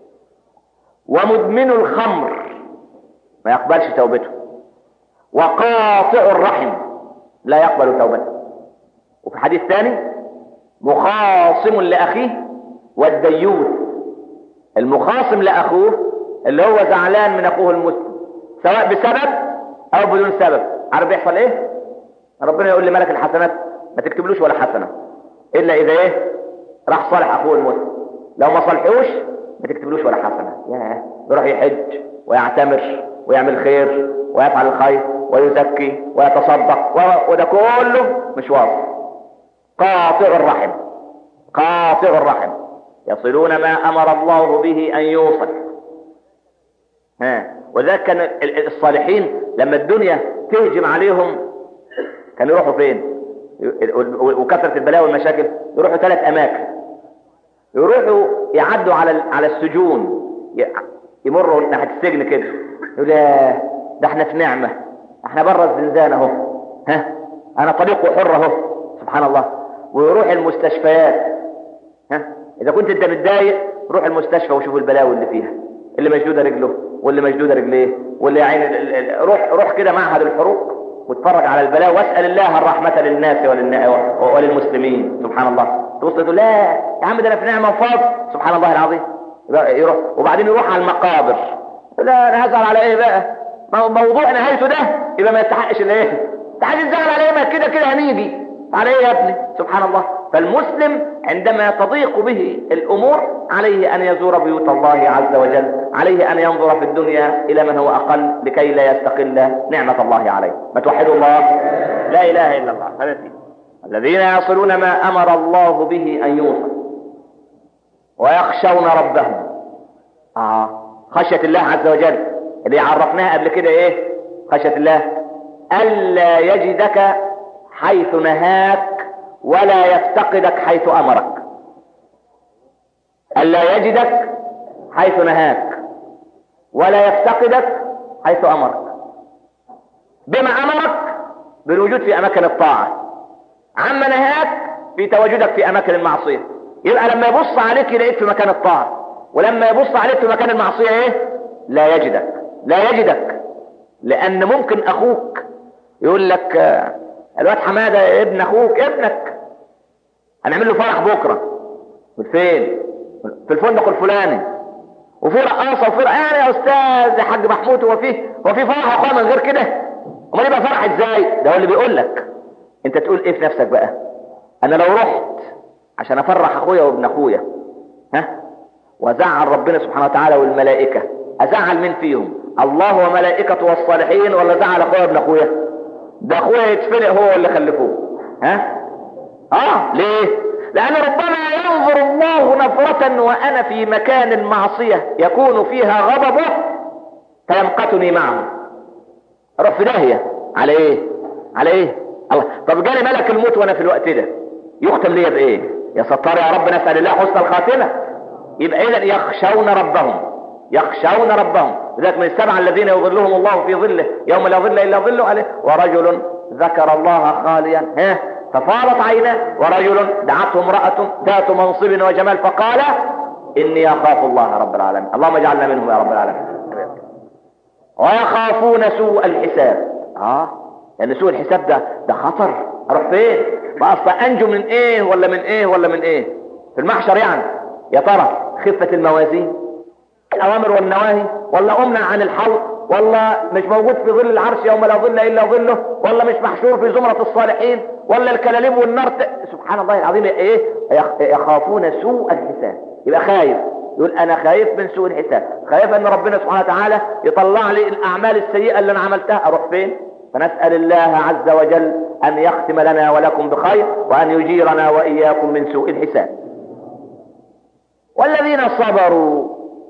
ومدمن الخمر ما يقبلش توبته، وقاطع الرحم لا يقبل توبته. وفي حديث ثاني: مخاصم لأخيه والديوث. المخاصم لأخوه اللي هو زعلان من أخوه المسلم سواء بسبب أو بدون سبب، عارف بيحصل إيه؟ ربنا يقول لملك الحسنات ما تكتبلوش ولا حسنة إلا إذا إيه؟ راح صالح أخوه المسلم. لو ما صالحوش ما تكتبلوش ولا حسنة. ياه، يروح يحج ويعتمر ويعمل خير ويفعل الخير ويزكي ويتصدق وده كله مش واصل. قاطع الرحم. قاطع الرحم يصلون ما امر الله به ان يوصل. ها وذلك كان الصالحين لما الدنيا تهجم عليهم كانوا يروحوا فين؟ وكثرة البلاء والمشاكل يروحوا ثلاث اماكن. يروحوا يعدوا على على السجون، يمروا ناحية السجن كده، يقول ده احنا في نعمة، احنا بره الزنزانة اهو، ها انا طريق حر اهو، سبحان الله. ويروح المستشفيات، ها اذا كنت انت متضايق روح المستشفى وشوف البلاوي اللي فيها، اللي مشدوده رجله واللي مشدوده رجليه واللي عين. روح روح كده معهد الحروق واتفرج على البلاوي واسال الله الرحمه للناس وللمسلمين. سبحان الله. توصل تقول لا يا عم ده انا في نعمه وفاض، سبحان الله العظيم. يروح وبعدين يروح على المقابر، لا انا هزعل على ايه بقى؟ موضوع نهايته ده يبقى ما يستحقش الايه؟ انت عايز تزعل على ايه؟ ما كده كده هنيجي على ايه يا ابني؟ سبحان الله. فالمسلم عندما تضيق به الامور عليه ان يزور بيوت الله عز وجل، عليه ان ينظر في الدنيا الى من هو اقل لكي لا يستقل نعمة الله عليه. ما توحدوا الله، لا اله الا الله. هذا الذين يصلون ما امر الله به ان يوصل ويخشون ربهم. اه خشية الله عز وجل اللي عرفناها قبل كده ايه؟ خشية الله الا يجدك حيث نهاك ولا يفتقدك حيث امرك. الا يجدك حيث نهاك ولا يفتقدك حيث امرك. بما امرك بالوجود في اماكن الطاعة، عما نهاك في تواجدك في اماكن المعصية. يبقى لما يبص عليك يلاقيك في مكان الطاعة، ولما يبص عليك في مكان المعصية ايه؟ لا يجدك. لا يجدك لان ممكن اخوك يقول لك الواد حمادة ابن اخوك ابنك هنعمل له فرح بكرة. فين؟ في الفندق الفلاني. وفي رقاصه وفي يعني يا استاذ يا حاج محمود، هو فيه هو في فرح يا اخويا من غير كده؟ امال يبقى فرح ازاي؟ ده هو اللي بيقول لك. انت تقول ايه في نفسك بقى؟ انا لو رحت عشان افرح اخويا وابن اخويا ها وازعل ربنا سبحانه وتعالى والملائكه، ازعل مين فيهم؟ الله وملائكته والصالحين، ولا زعل اخويا وابن اخويا؟ ده اخويا يتفلق هو اللي خلفوه. ها اه ليه؟ لان ربنا ينظر الله نظرة وانا في مكان المعصية يكون فيها غضبه فيمقتني معه، اروح في داهية. على ايه؟ على ايه؟ الله. طب جالي ملك الموت وانا في الوقت ده يختم لي بايه؟ يا ستار يا رب، نسأل الله حسن الخاتمة. يبقى اذا يخشون ربهم، يخشون ربهم. لذلك من السبعة الذين يظلهم الله في ظله يوم لا ظل الا ظله عليه، ورجل ذكر الله خاليا ها ففاضت عيناه، ورجل دعته امرأة ذات منصب وجمال فقال اني اخاف الله رب العالمين. اللهم اجعلنا منهم يا رب العالمين. ويخافون سوء الحساب. اه لان سوء الحساب ده ده خطر. اروح فين؟ اصلا انجو من ايه ولا من ايه ولا من ايه في المحشر يعني؟ يا ترى خفة الموازين، الاوامر والنواهي، ولا امنع عن الحوض، ولا مش موجود في ظل العرش يوم لا ظل الا ظله، ولا مش محشور في زمرة الصالحين، ولا الكلاليب والنار ت... سبحان الله العظيم. ايه يخافون سوء الحساب. يبقى خايف، يقول انا خايف من سوء الحساب، خايف ان ربنا سبحانه وتعالى يطلع لي الاعمال السيئة اللي انا عملتها. اروح فين؟ فنسأل الله عز وجل ان يختم لنا ولكم بخير، وان يجيرنا واياكم من سوء الحساب. والذين صبروا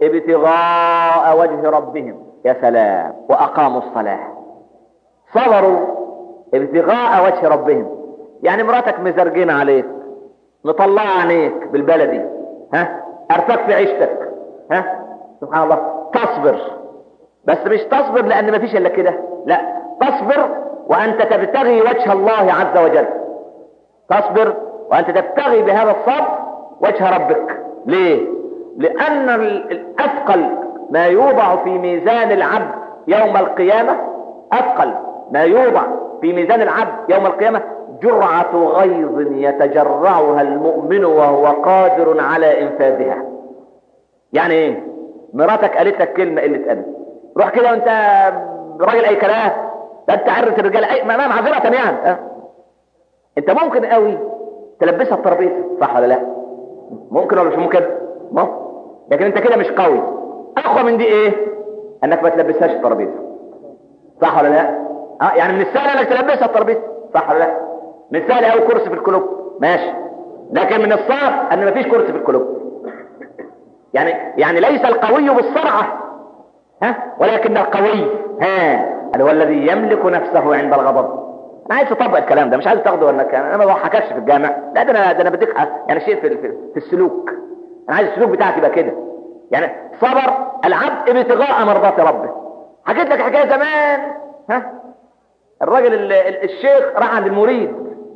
ابتغاء وجه ربهم، يا سلام، واقاموا الصلاة. صبروا ابتغاء وجه ربهم، يعني مراتك مزرجين عليك، مطلعة عينيك بالبلدي، ها ارتك في عيشتك، ها سبحان الله، تصبر. بس مش تصبر لان مفيش الا كده، لا، تصبر وانت تبتغي وجه الله عز وجل. تصبر وانت تبتغي بهذا الصبر وجه ربك. ليه؟ لان الاثقل ما يوضع في ميزان العبد يوم القيامة، اثقل ما يوضع في ميزان العبد يوم القيامة جرعة غيظ يتجرعها المؤمن وهو قادر على انفاذها. يعني ايه؟ مراتك قالت لك كلمة قلة ادب، روح كده وانت راجل اي كلام، ده انت عرة الرجال اي ما معذرة يعني. أه؟ انت ممكن قوي تلبسها الترابيزه، صح ولا لا؟ ممكن ولا مش ممكن؟ ممكن. لكن انت كده مش قوي. اقوى من دي ايه؟ انك ما تلبسهاش الترابيزه، صح ولا لا؟ اه يعني من السهل انك تلبسها الترابيزه، صح ولا لا؟ من السهل قوي كرسي في الكلوب، ماشي، لكن من الصعب ان ما فيش كرسي في الكلوب. يعني يعني ليس القوي بالسرعه، ها، ولكن القوي ها هو الذي يملك نفسه عند الغضب. انا عايز اطبق الكلام ده، مش عايز تاخده انك انا ما بضحككش في الجامع، لا، ده انا ده انا بديك يعني شيء في, في, في السلوك. انا عايز السلوك بتاعك يبقى كده. يعني صبر العبد ابتغاء مرضات ربه. حكيت لك حكايه زمان، ها، الراجل ال ال الشيخ راح عند المريد،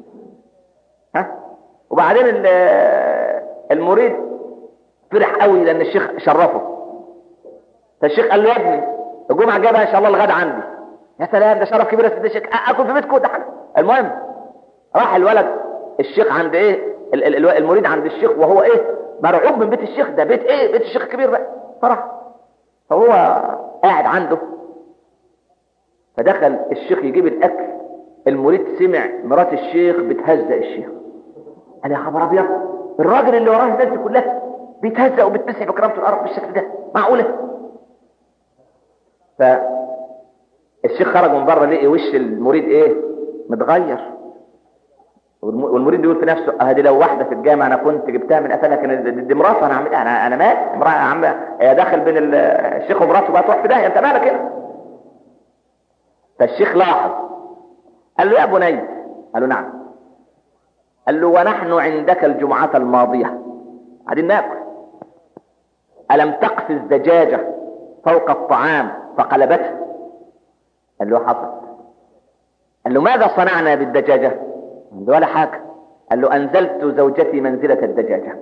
ها، وبعدين المريد فرح قوي لان الشيخ شرفه. فالشيخ قال له يا ابني الجمعه الجايه ان شاء الله الغدا عندي. يا سلام، ده شرف كبير يا سيدي الشيخ، اكل في بيتكم ده حاجه. المهم راح الولد الشيخ عند ايه المريد عند الشيخ، وهو ايه مرعوب من بيت الشيخ، ده بيت ايه بيت الشيخ كبير بقى. فرح، فهو قاعد عنده، فدخل الشيخ يجيب الاكل، المريد سمع مرات الشيخ بتهزق الشيخ. قال يا خبر ابيض، الراجل اللي وراه الناس دي كلها بيتهزق وبتمسح بكرامته الارض بالشكل ده، معقوله؟ ف الشيخ خرج من بره لقي وش المريد ايه متغير، والمريد بيقول في نفسه اهدي لو واحده في الجامعه انا كنت جبتها من قفلها، كان دي مراته، انا عامل انا انا مال امراه يا عم، هي داخل بين الشيخ ومراته بقى تروح في داهيه، انت مالك كده؟ فالشيخ لاحظ، قال له يا بني، قال له نعم، قال له ونحن عندك الجمعه الماضيه قاعدين ناكل، الم تقفز دجاجه فوق الطعام فقلبته؟ قال له حصل. قال له ماذا صنعنا بالدجاجة؟ قال له ولا حاجة. قال له أنزلت زوجتي منزلة الدجاجة.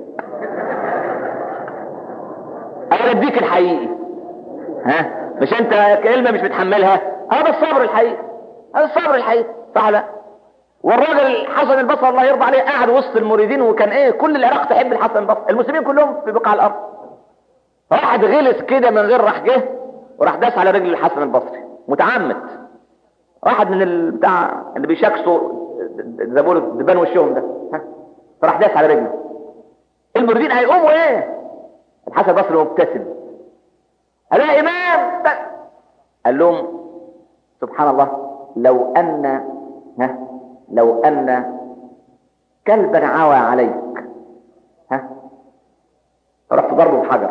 أنا أديك الحقيقي، ها، مش أنت كلمة مش بتحملها، هذا الصبر الحقيقي، هذا الصبر الحقيقي، صح لا؟ والراجل حسن البصري الله يرضى عليه قاعد وسط المريدين، وكان إيه كل العراق تحب الحسن البصري، المسلمين كلهم في بقاع الأرض. واحد غلس كده من غير راح جه وراح داس على رجل الحسن البصري متعمد. واحد من البتاع اللي بيشاكسوا زبون الدبان وشهم ده، ها، فراح داس على رجله. المريدين هيقوموا ايه؟ الحسن البصري مبتسم، قال يا امام، قال لهم سبحان الله، لو ان ها لو ان كلبا عوى عليك، ها، رحت ضربه بحجر.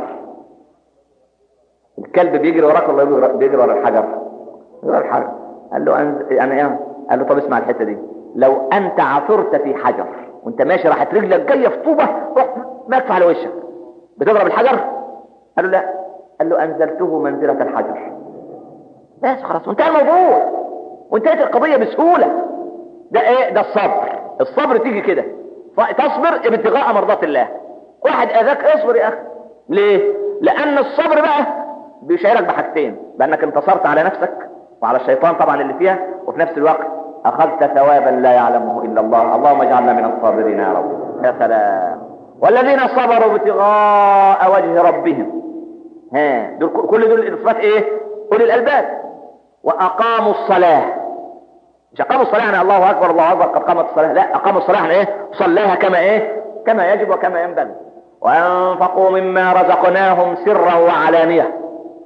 الكلب بيجري وراك ولا بيجري ورا الحجر؟ بيجري ورا الحجر. قال له أنز... يعني ايه؟ قال له طب اسمع الحته دي، لو انت عثرت في حجر وانت ماشي راحت رجلك جايه في طوبه رحت مدفع على وشك، بتضرب الحجر؟ قال له لا. قال له انزلته منزله الحجر. بس خلاص وانتهى الموضوع وانتهت القضيه بسهوله. ده ايه؟ ده الصبر. الصبر تيجي كده، تصبر ابتغاء مرضات الله. واحد اذاك اصبر يا اخي. ليه؟ لان الصبر بقى بيشعرك بحاجتين، بانك انتصرت على نفسك وعلى الشيطان طبعا اللي فيها، وفي نفس الوقت اخذت ثوابا لا يعلمه الا الله. اللهم اجعلنا من الصابرين يا رب. يا سلام. والذين صبروا ابتغاء وجه ربهم، ها دول كل دول الاصفات ايه؟ اولي الالباب. واقاموا الصلاه. مش اقاموا الصلاه يعني الله اكبر الله اكبر قد قامت الصلاه، لا، اقاموا الصلاه يعني ايه؟ صلاها كما ايه؟ كما يجب وكما ينبغي. وانفقوا مما رزقناهم سرا وعلانيه.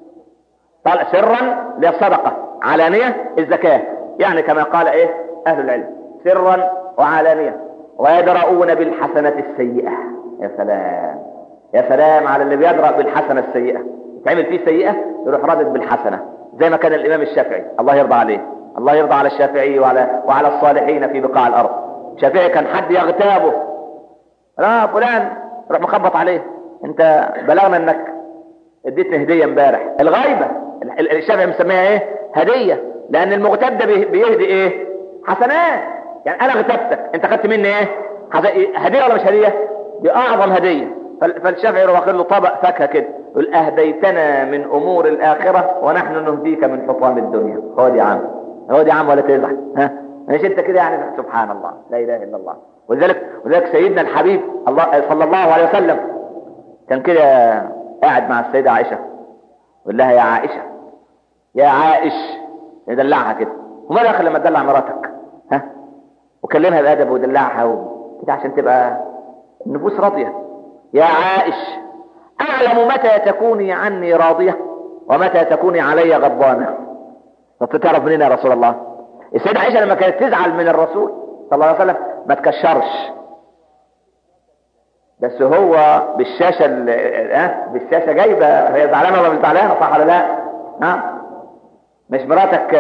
قال سرا للصدقه، علانيه الزكاه، يعني كما قال ايه اهل العلم، سرا وعلانيه. ويدرؤون بالحسنه السيئه. يا سلام يا سلام على اللي بيدرأ بالحسنه السيئه. تعمل فيه سيئه يروح رادد بالحسنه، زي ما كان الامام الشافعي الله يرضى عليه. الله يرضى على الشافعي وعلى وعلى الصالحين في بقاع الارض. الشافعي كان حد يغتابه، لا فلان روح مخبط عليه، انت بلغنا انك اديتني هديه امبارح. الغيبه الشافعي مسميها ايه؟ هديه، لان المغتاب ده بيهدي ايه؟ حسنات. يعني انا غتبتك، انت خدت مني ايه؟ هديه ولا مش هديه؟ دي اعظم هديه. فالشافعي يروح واخد له طبق فاكهه كده، يقول اهديتنا من امور الاخره ونحن نهديك من حطام الدنيا. هو دي عام، هو دي عام ولا تزعل؟ ها مش انت كده يعني؟ سبحان الله، لا اله الا الله. ولذلك ولذلك سيدنا الحبيب الله صلى الله عليه وسلم كان كده قاعد مع السيده عائشه، يقول لها يا عائشه يا عائش، يدلعها كده. وما دخل لما تدلع مراتك؟ ها وكلمها بادب ودلعها كده عشان تبقى النفوس راضيه. يا عائش اعلم متى تكوني عني راضيه ومتى تكوني علي غضبانه. طب تعرف منين يا رسول الله؟ السيده عائشه لما كانت تزعل من الرسول صلى الله عليه وسلم ما تكشرش، بس هو بالشاشه ها بالشاشه جايبه هي زعلانه ولا مش زعلانه، صح ولا لا؟ ها مش مراتك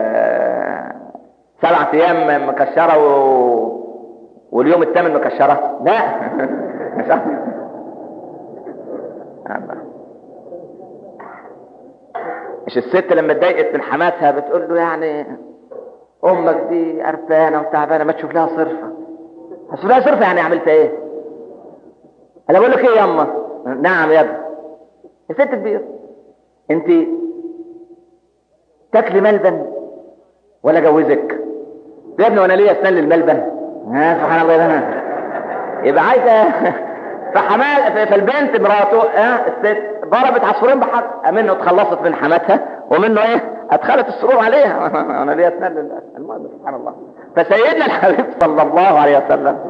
سبع ايام مكشره و... واليوم الثامن مكشره؟ لا مش مش الست لما اتضايقت من حماتها بتقول له يعني امك دي قرفانه وتعبانه ما تشوف لها صرفه. تشوف لها صرفه يعني عملت ايه؟ انا بقول لك ايه يا اما؟ نعم يا ابني. يا ست كبير انت تاكلي ملبن ولا جوزك؟ يا ابني وانا ليه اسنان للملبن؟ ها سبحان الله. ده يبقى عايزه فحمال فالبنت مراته ها الست ضربت عصفورين بحق، منه اتخلصت من حماتها ومنه ايه ادخلت السرور عليها. انا ليه اسنان المهم سبحان الله. فسيدنا الحبيب صلى الله عليه وسلم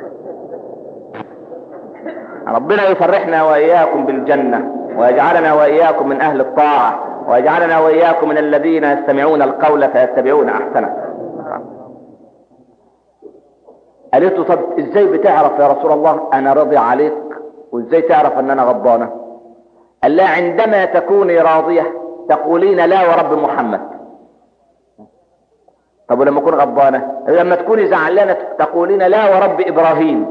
ربنا يفرحنا واياكم بالجنه ويجعلنا واياكم من اهل الطاعه ويجعلنا واياكم من الذين يستمعون القول فيتبعون احسنه. قالت له طب ازاي بتعرف يا رسول الله انا راضي عليك وازاي تعرف ان انا غضبانه؟ قال لها عندما تكوني راضيه تقولين لا ورب محمد. طب ولما اكون غضبانه؟ لما تكوني زعلانه تقولين لا ورب ابراهيم.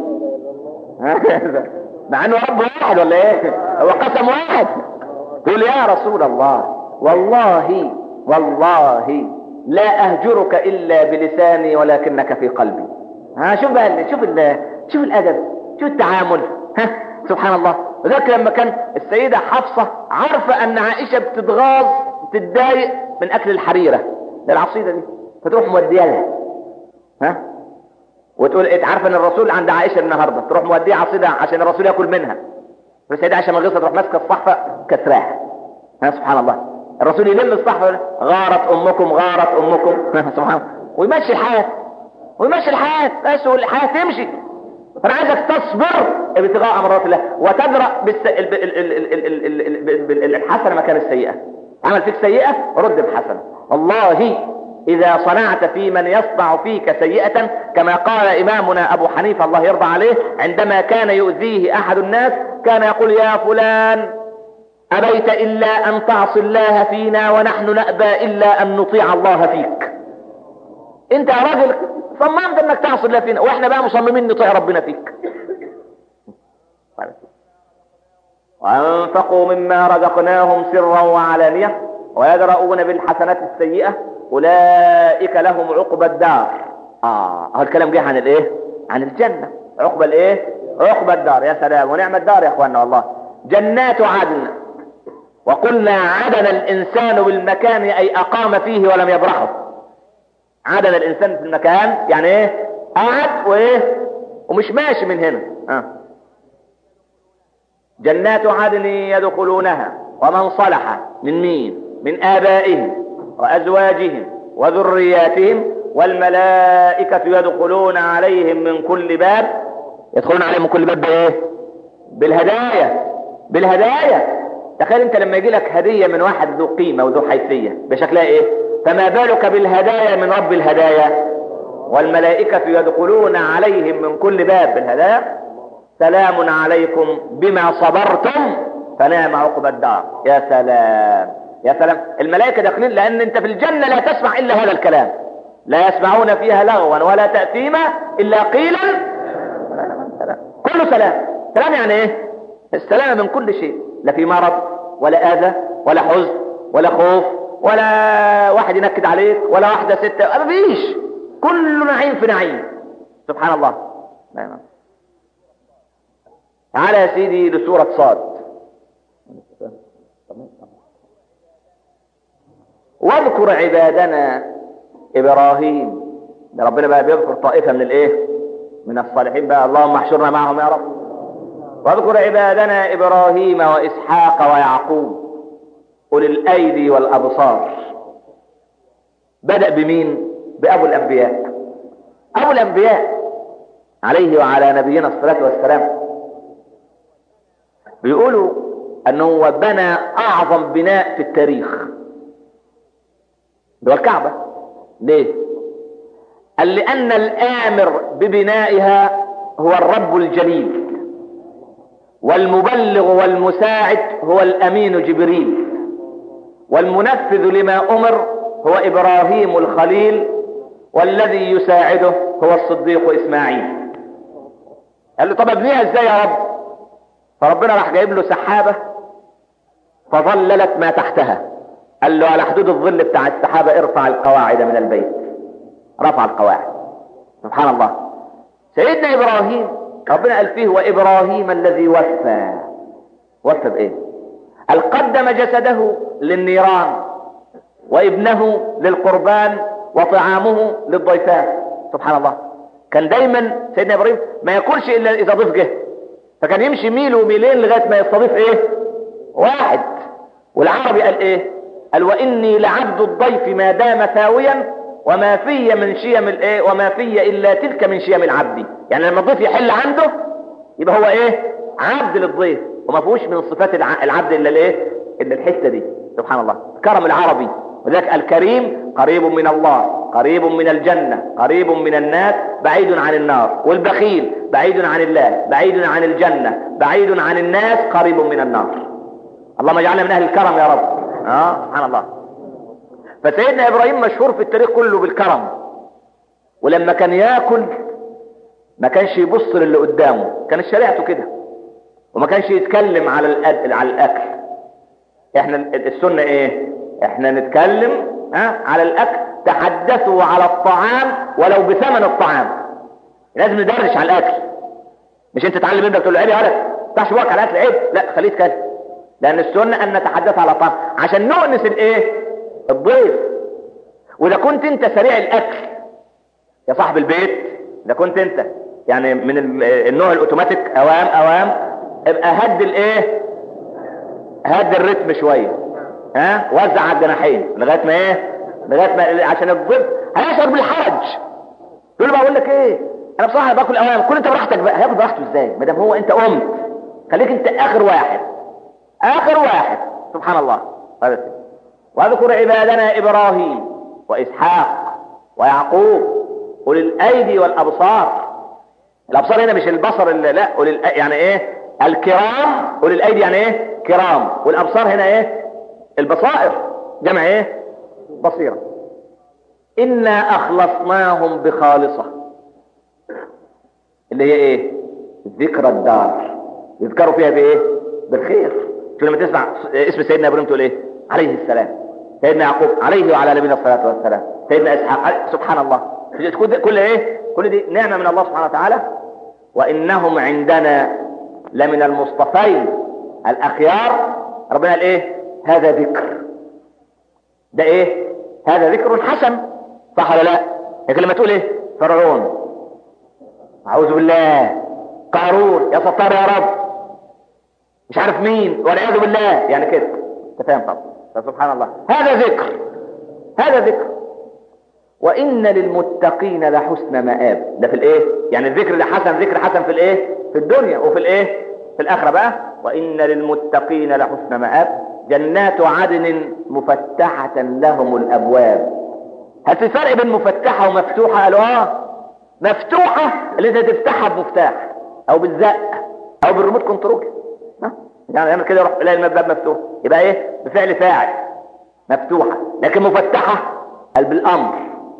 مع انه رب واحد ولا ايه؟ هو قسم واحد. تقول يا رسول الله والله والله لا اهجرك الا بلساني ولكنك في قلبي. ها شوف بقى شوف شوف الادب، شوف التعامل. ها سبحان الله. وذلك لما كان السيده حفصه عارفه ان عائشه بتتغاظ بتتضايق من اكل الحريره للعصيده دي فتروح موديها لها، ها وتقول انت عارفه ان الرسول عند عائشه النهارده، تروح موديه عصيده عشان الرسول ياكل منها، فالسيدة عائشة من غيرها تروح ماسكة الصحفة كسراها. سبحان الله. الرسول يلم الصحفة غارت أمكم غارت أمكم سبحان الله، ويمشي الحياة ويمشي الحياة بس، والحياة تمشي. فأنا عايزك تصبر ابتغاء مرضات الله وتدرأ بالحسنة مكان السيئة. عمل فيك سيئة رد بحسنة. والله إذا صنعت في من يصنع فيك سيئة، كما قال إمامنا أبو حنيفة الله يرضى عليه عندما كان يؤذيه أحد الناس كان يقول: يا فلان أبيت إلا أن تعصي الله فينا ونحن نأبى إلا أن نطيع الله فيك. أنت يا راجل صممت أنك تعصي الله فينا، وإحنا بقى مصممين نطيع ربنا فيك. وأنفقوا مما رزقناهم سرا وعلانية ويدرؤون بالحسنات السيئة أولئك لهم عقبى الدار. آه هذا الكلام جه عن الإيه؟ عن الجنة. عقبى الإيه؟ عقبى الدار. يا سلام ونعم الدار يا أخواننا والله. جنات عدن. وقلنا عدن الإنسان بالمكان أي أقام فيه ولم يبرحه. عدن الإنسان في المكان يعني إيه؟ قعد وإيه؟ ومش ماشي من هنا. آه. جنات عدن يدخلونها ومن صلح من مين؟ من آبائهم وأزواجهم وذرياتهم والملائكة يدخلون عليهم من كل باب. يدخلون عليهم من كل باب بإيه؟ بالهدايا. بالهدايا. تخيل انت لما يجي لك هدية من واحد ذو قيمة وذو حيثية بشكلها ايه؟ فما بالك بالهدايا من رب الهدايا. والملائكة يدخلون عليهم من كل باب بالهدايا. سلام عليكم بما صبرتم فنعم عقبى الدار. يا سلام يا سلام. الملائكة داخلين لان انت في الجنة لا تسمع الا هذا الكلام. لا يسمعون فيها لغوا ولا تأثيما الا قيلا كله سلام. سلام يعني ايه؟ السلام من كل شيء، لا في مرض ولا اذى ولا حزن ولا خوف ولا واحد ينكد عليك ولا واحدة ستة، ما فيش. كل نعيم في نعيم. سبحان الله. تعالى يا سيدي لسورة صاد. واذكر عبادنا إبراهيم. ربنا بقى بيذكر طائفة من الايه؟ من الصالحين بقى. اللهم احشرنا معهم يا رب. واذكر عبادنا إبراهيم وإسحاق ويعقوب أولي الأيدي والأبصار. بدأ بمين؟ بأبو الأنبياء. أبو الأنبياء عليه وعلى نبينا الصلاة والسلام بيقولوا أنه بنى أعظم بناء في التاريخ، ده الكعبة. ليه؟ قال لأن الآمر ببنائها هو الرب الجليل، والمبلغ والمساعد هو الأمين جبريل، والمنفذ لما أمر هو إبراهيم الخليل، والذي يساعده هو الصديق إسماعيل. قال له طب ابنيها ازاي يا رب؟ فربنا راح جايب له سحابة فظللت ما تحتها. قال له على حدود الظل بتاع السحابة ارفع القواعد من البيت. رفع القواعد. سبحان الله. سيدنا إبراهيم ربنا قال فيه وإبراهيم الذي وفى. وفى بإيه؟ قال قدم جسده للنيران وابنه للقربان وطعامه للضيفان. سبحان الله. كان دايما سيدنا إبراهيم ما ياكلش إلا إذا ضيف جه، فكان يمشي ميل وميلين لغاية ما يستضيف إيه؟ واحد. والعربي قال إيه؟ قال وإني لعبد الضيف ما دام ثاويا وما في من شيم الايه وما في الا تلك من شيم العبد. يعني لما الضيف يحل عنده يبقى هو ايه؟ عبد للضيف، وما فيهوش من صفات العبد الا الايه؟ الا الحته دي. سبحان الله. كرم العربي. وذلك الكريم قريب من الله، قريب من الجنه، قريب من الناس، بعيد عن النار. والبخيل بعيد عن الله، بعيد عن الجنه، بعيد عن الناس، قريب من النار. اللهم اجعلنا من اهل الكرم يا رب. اه سبحان الله. فسيدنا إبراهيم مشهور في التاريخ كله بالكرم. ولما كان ياكل ما كانش يبص للي قدامه، كانت شريعته كده. وما كانش يتكلم على الأكل على الاكل. احنا السنه ايه؟ احنا نتكلم ها على الاكل. تحدثوا على الطعام ولو بثمن الطعام. لازم ندرش على الاكل. مش انت تعلم ابنك تقول له عيب يا ولد ما تفتحش بقك على الاكل عيب، لا خليه يتكلم. لان السنه ان نتحدث على الطعام عشان نؤنس الايه؟ الضيف. واذا كنت انت سريع الاكل يا صاحب البيت، اذا كنت انت يعني من النوع الاوتوماتيك اوام اوام ابقى هد الايه، هد الرتم شويه، ها، وزع على الجناحين لغايه ما ايه، لغايه ما عشان الضب هيشعر بالحرج. يقول له بقول لك ايه، انا بصراحه باكل اوام، كل انت براحتك بقى. هياخد راحته ازاي ما دام هو انت قمت؟ خليك انت اخر واحد، اخر واحد. سبحان الله. واذكر عبادنا ابراهيم واسحاق ويعقوب اولي الايدي والابصار. الابصار هنا مش البصر اللي لا، اولي يعني ايه الكرام، اولي الايدي يعني ايه كرام، والابصار هنا ايه البصائر، جمع ايه بصيره. انا اخلصناهم بخالصه اللي هي ايه ذكرى الدار، يذكروا فيها بايه بالخير. شو لما تسمع اسم سيدنا ابراهيم تقول ايه عليه السلام، سيدنا يعقوب عليه وعلى نبينا الصلاه والسلام، سيدنا اسحاق، سبحان الله. كل ايه كل دي نعمه من الله سبحانه وتعالى. وانهم عندنا لمن المصطفين الاخيار. ربنا قال ايه هذا ذكر، ده ايه هذا ذكر حسن، صح ولا لا؟ لكن لما تقول ايه فرعون، اعوذ بالله، قارون، يا ستار يا رب، مش عارف مين، والعياذ بالله، يعني كده انت فاهم طبعا. فسبحان الله هذا ذكر، هذا ذكر. وان للمتقين لحسن مآب. ده في الايه يعني الذكر ده حسن، ذكر حسن في الايه في الدنيا وفي الايه في الاخره بقى. وان للمتقين لحسن مآب جنات عدن مفتحة لهم الابواب. هل في فرق بين مفتحة ومفتوحة؟ قالوا اه، مفتوحة اللي انت تفتحها بمفتاح او بالزق او بالريموت كنترول، يعني يعمل كده يروح يلاقي الباب مفتوح، يبقى ايه بفعل فاعل مفتوحة. لكن مفتحة قال بالامر،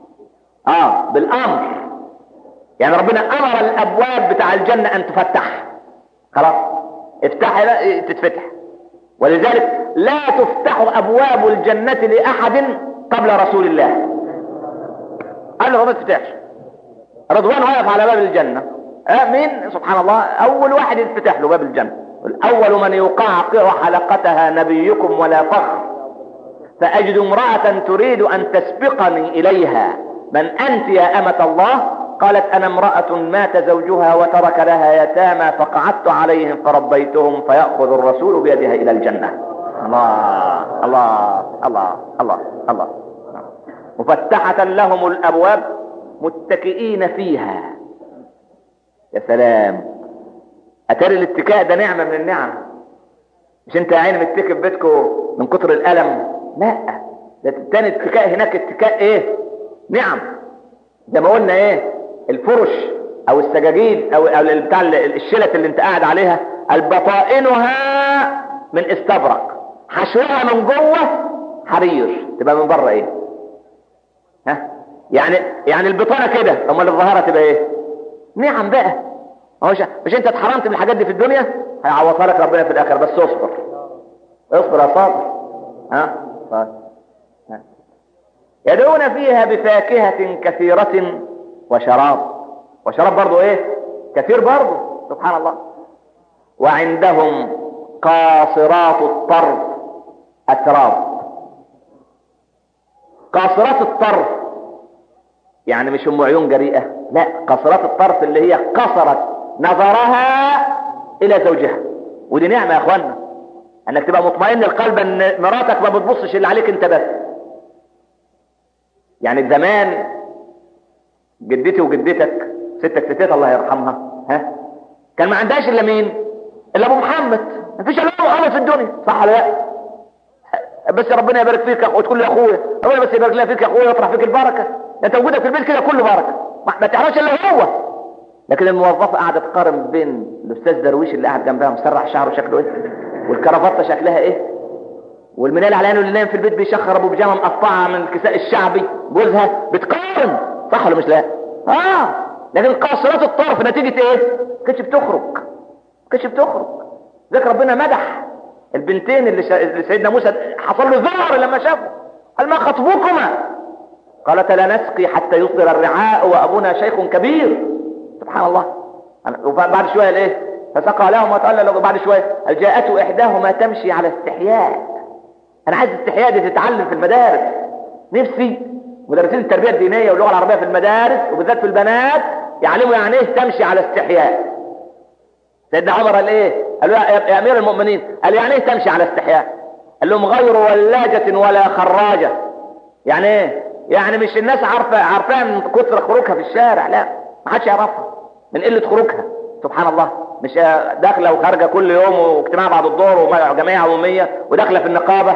اه بالامر، يعني ربنا امر الابواب بتاع الجنة ان تفتح، خلاص افتحها لا تتفتح. ولذلك لا تفتح ابواب الجنة لاحد قبل رسول الله، قال له ما تفتحش. رضوان واقف على باب الجنة، امين، سبحان الله، اول واحد يتفتح له باب الجنة. اول من يقعقع حلقتها نبيكم ولا فخر، فاجد امرأة تريد ان تسبقني اليها، من انت يا امة الله؟ قالت انا امرأة مات زوجها وترك لها يتامى فقعدت عليهم فربيتهم، فيأخذ الرسول بيدها الى الجنة. الله الله الله الله الله. مفتحة لهم الابواب متكئين فيها. يا سلام، اتاري الاتكاء ده نعمة من النعم. مش انت يا عيني متكئ في بيتكم من كتر الالم، لا، ده التاني اتكاء هناك اتكاء ايه نعم. زي ما قلنا ايه الفرش او السجاجيد او او بتاع الشلت اللي انت قاعد عليها، البطائنها من استبرق، حشوها من جوه حرير، تبقى من بره ايه ها يعني يعني البطانه كده، امال الظاهره تبقى ايه نعم بقى. مش مش انت اتحرمت من الحاجات دي في الدنيا، هيعوضها لك ربنا في الاخره، بس اصبر اصبر يا صابر. ها ها يدعون فيها بفاكهة كثيرة وشراب، وشراب برضو ايه كثير برضو، سبحان الله. وعندهم قاصرات الطرف اتراب. قاصرات الطرف يعني مش ام عيون جريئة، لا، قاصرات الطرف اللي هي قصرت نظرها الى زوجها. ودي نعمة يا اخوانا، انك تبقى مطمئن القلب ان مراتك ما بتبصش اللي عليك انت بس. يعني زمان جدتي وجدتك ستك ستات الله يرحمها، ها، كان ما عندهاش الا مين؟ الا ابو محمد، ما فيش الا ابو محمد في الدنيا، صح ولا لا؟ بس ربنا يبارك فيك وتقول لي اخويا، ربنا بس يبارك لي فيك يا اخويا ويطرح فيك البركه. انت وجودك في البيت كده كله بركه، ما تعرفش الا هو. لكن الموظفه قاعده تقارن بين الاستاذ درويش اللي قاعد جنبها مسرح شعره شكله ايه، والكرافته شكلها ايه، والمنال على عينه اللي نايم في البيت بيشخر ابو بيجامه مقطعه من الكساء الشعبي جوزها، بتقارن، صح ولا مش لا؟ اه، لكن قاصرات الطرف نتيجه ايه؟ كانتش بتخرج، كانتش بتخرج. ذكر ربنا مدح البنتين اللي, شا... اللي سيدنا موسى حصل له ذعر لما شافه، قال ما خطبكما؟ قالت لا نسقي حتى يصدر الرعاء وابونا شيخ كبير، سبحان الله. وبعد شويه الايه فسقى لهم وتولى له. بعد شويه جاءته احداهما تمشي على استحياء. انا عايز الاستحياء دي تتعلم في المدارس، نفسي مدرسين التربيه الدينيه واللغه العربيه في المدارس وبالذات في البنات يعلموا يعني ايه تمشي على استحياء. سيدنا عمر قال ايه؟ قال له يا امير المؤمنين، قال يعني ايه تمشي على استحياء؟ قال لهم غير ولاجة ولا خراجة. يعني ايه؟ يعني مش الناس عارفة عارفاها من كثر خروجها في الشارع، لا ما حدش يعرفها من قلة خروجها. سبحان الله، مش داخلة وخارجة كل يوم واجتماع بعد الظهر وجمعية عمومية وداخلة في النقابة.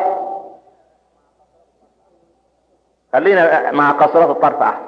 خلينا مع قاصرات الطرف احسن.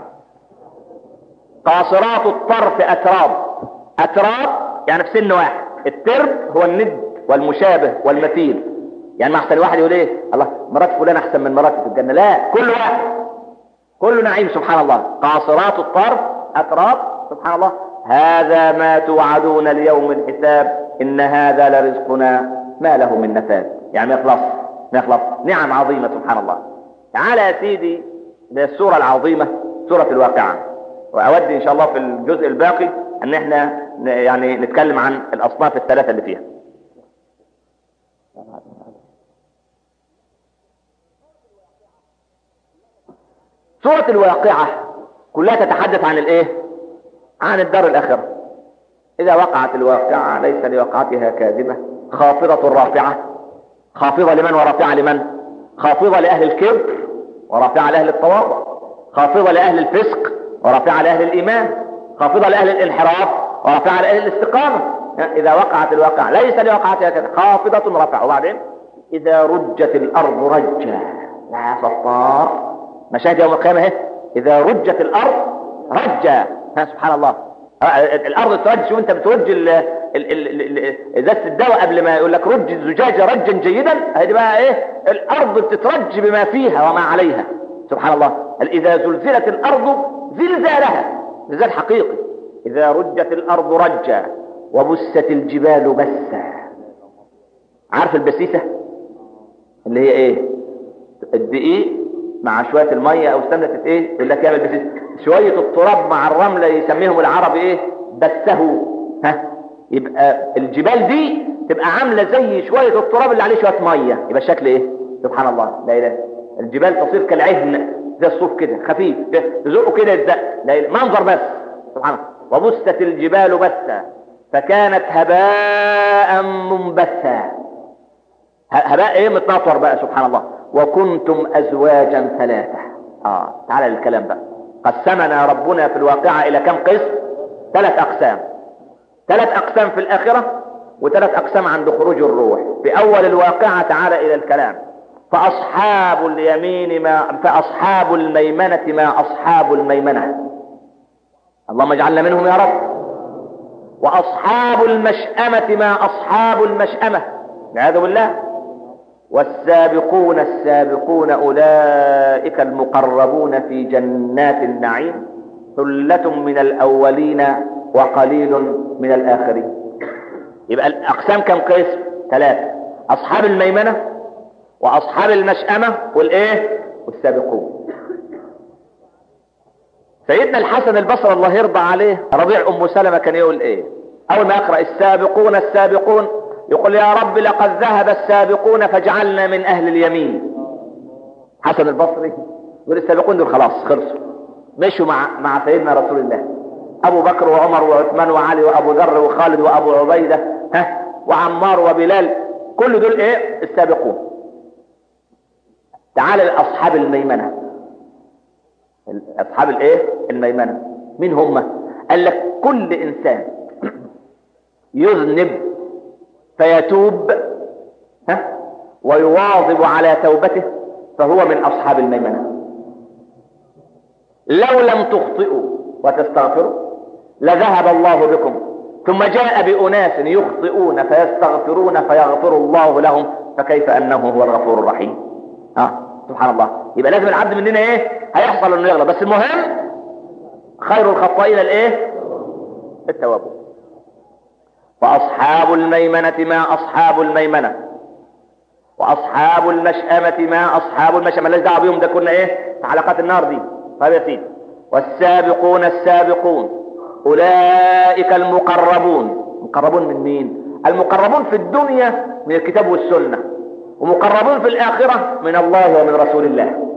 قاصرات الطرف اتراب. اتراب يعني في سن واحد. الترب هو الند والمشابه والمثيل. يعني ما احسن واحد يقول ايه الله مرات فلان احسن من مراتي في الجنة، لا، كل واحد كل نعيم. سبحان الله. قاصرات الطرف اتراب. سبحان الله. هذا ما توعدون ليوم الحساب ان هذا لرزقنا ما له من نفاذ. يعني ما يخلص ما يخلص. نعم عظيمة. سبحان الله. تعالى يا سيدي للسورة العظيمة سورة الواقعة، وأود إن شاء الله في الجزء الباقي أن احنا يعني نتكلم عن الأصناف الثلاثة اللي فيها. سورة الواقعة كلها تتحدث عن الايه؟ عن الدار الآخرة. إذا وقعت الواقعة ليس لوقعتها كاذبة خافضة رافعة. خافضة لمن ورافعة لمن؟ خافضة لأهل الكبر ورافعة لأهل التواضع. خافضة لأهل الفسق ورافعة لأهل الإيمان. خافضة لأهل الانحراف ورافعة لأهل الاستقامة. إذا وقعت الواقعة ليس لوقعتها كاذبة خافضة رافعة. وبعدين إذا رجت الأرض رجا. لا سطار. مشاهد يوم القيامة اهي. إذا رجت الأرض رجا. سبحان الله. الأرض ترج. شوف أنت بترج ازازة الدواء قبل ما يقول لك رج الزجاجة رجا جيدا. هذه بقى ايه؟ الأرض بتترج بما فيها وما عليها. سبحان الله. إذا زلزلت الأرض زلزالها زلزال حقيقي. إذا رجت الأرض رجا وبست الجبال بسا. عارف البسيسة اللي هي ايه؟ الدقيق مع شوية المية او سمنة ايه يقول لك يعمل بسيسة. شوية التراب مع الرملة يسميهم العرب ايه؟ بسه. ها؟ يبقى الجبال دي تبقى عاملة زي شوية التراب اللي عليه شوية مية. يبقى الشكل ايه؟ سبحان الله. لا اله. الجبال تصير كالعهن زي الصوف كده خفيف تزقه كده يتزق. لا اله. منظر بس. سبحان الله. وبست الجبال بسا فكانت هباء منبثا. هباء ايه؟ متناطر بقى. سبحان الله. وكنتم ازواجا ثلاثة. اه تعالى للكلام بقى. قسمنا ربنا في الواقعة الى كم قسم؟ ثلاث اقسام. ثلاث اقسام في الاخرة وثلاث اقسام عند خروج الروح. في اول الواقعة تعالى الى الكلام. فاصحاب اليمين ما فاصحاب الميمنة ما اصحاب الميمنة. اللهم اجعلنا منهم يا رب. واصحاب المشأمة ما اصحاب المشأمة والعياذ بالله. والسابقون السابقون أولئك المقربون في جنات النعيم ثلة من الأولين وقليل من الآخرين. يبقى الأقسام كم قسم؟ ثلاثة. أصحاب الميمنة وأصحاب المشأمة والإيه؟ والسابقون. سيدنا الحسن البصري الله يرضى عليه رضيع أم سلمة كان يقول إيه أول ما يقرأ السابقون السابقون؟ يقول يا رب لقد ذهب السابقون فاجعلنا من أهل اليمين. حسن البصري يقول السابقون دول خلاص خلصوا مشوا مع مع سيدنا رسول الله. أبو بكر وعمر وعثمان وعلي وأبو ذر وخالد وأبو عبيدة ها وعمار وبلال كل دول إيه؟ السابقون. تعال لأصحاب الميمنة. أصحاب الإيه؟ الميمنة. مين هم؟ قال لك كل إنسان يذنب فيتوب ها ويواظب على توبته فهو من أصحاب الميمنة. لو لم تخطئوا وتستغفروا لذهب الله بكم ثم جاء بأناس يخطئون فيستغفرون فيغفر الله لهم فكيف أنه هو الغفور الرحيم. ها سبحان الله. يبقى لازم العبد مننا ايه؟ هيحصل انه يغلط بس المهم خير الخطائين الايه؟ التوابون. فأصحاب الميمنة ما أصحاب الميمنة وأصحاب المشأمة ما أصحاب المشأمة. ليس دعوة بيهم ده كنا إيه في حلقات النار دي. طيب يا سيدي. والسابقون السابقون أولئك المقربون. مقربون من مين؟ المقربون في الدنيا من الكتاب والسنة ومقربون في الآخرة من الله ومن رسول الله.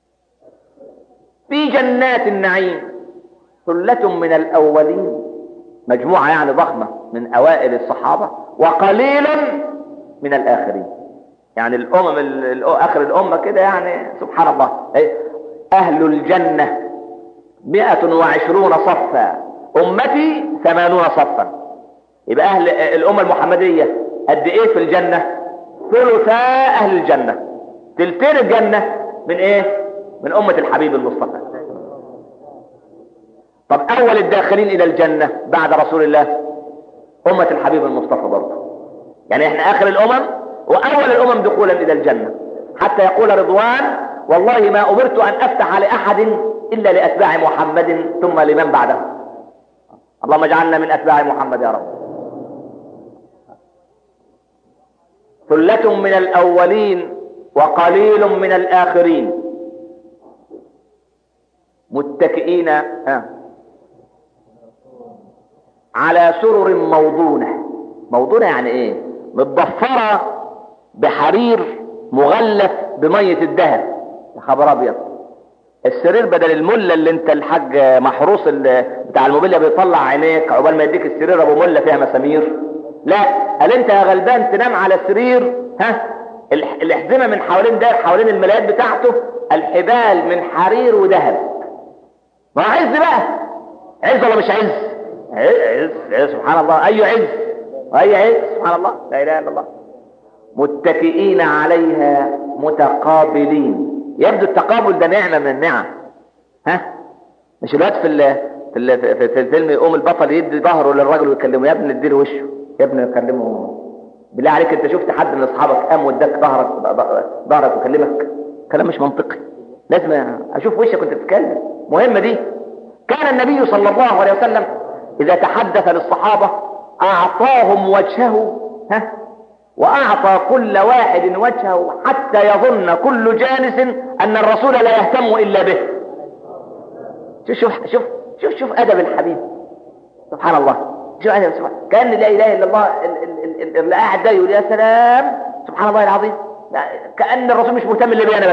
في جنات النعيم ثلة من الأولين مجموعة يعني ضخمة من اوائل الصحابة، وقليل من الاخرين. يعني الامم ال- اخر الامة كده يعني سبحان الله. اهل الجنة مئة وعشرون صفا، امتي ثمانون صفا. يبقى اهل الامة المحمدية قد ايه في الجنة؟ ثلثا اهل الجنة، تلتين الجنة من ايه؟ من امة الحبيب المصطفى. طب اول الداخلين الى الجنة بعد رسول الله امة الحبيب المصطفى برضه. يعني احنا اخر الامم واول الامم دخولا الى الجنة، حتى يقول رضوان: والله ما امرت ان افتح لاحد الا لاتباع محمد ثم لمن بعده. اللهم اجعلنا من اتباع محمد يا رب. ثلة من الاولين وقليل من الاخرين، متكئين آه. على سرر موضونة. موضونة يعني ايه؟ متضفرة بحرير مغلف بمية الذهب. يا خبر ابيض، السرير بدل الملة اللي انت الحاج محروس بتاع الموبيليا بيطلع عينيك عقبال ما يديك السرير ابو ملة فيها مسامير، لا، قال انت يا غلبان تنام على سرير ها الاحزمة من حوالين ده حوالين الملايات بتاعته الحبال من حرير وذهب. ما عز بقى، عز ولا مش عز؟ عز, عز سبحان الله. اي عز واي عز سبحان الله، لا اله الا الله. متكئين عليها متقابلين. يبدو التقابل ده نعمة من النعم. ها مش الوقت في ال في ال في الفيلم يقوم البطل يدي ظهره للراجل ويكلمه: يا ابني اديله وشه، يا ابني يكلمه. بالله عليك انت شفت حد من اصحابك قام واداك ظهرك ظهرك وكلمك؟ كلام مش منطقي، لازم اشوف وشك وانت بتتكلم. مهمة دي. كان النبي صلى الله عليه وسلم اذا تحدث للصحابة اعطاهم وجهه، ها واعطى كل واحد وجهه حتى يظن كل جالس ان الرسول لا يهتم الا به. شوف شوف شوف شوف, شوف ادب الحبيب سبحان الله. شوف ادب سبحان. كان لا اله الا الله اللي قاعد ده يقول يا سلام سبحان الله العظيم، كأن الرسول مش مهتم الا بي انا بس.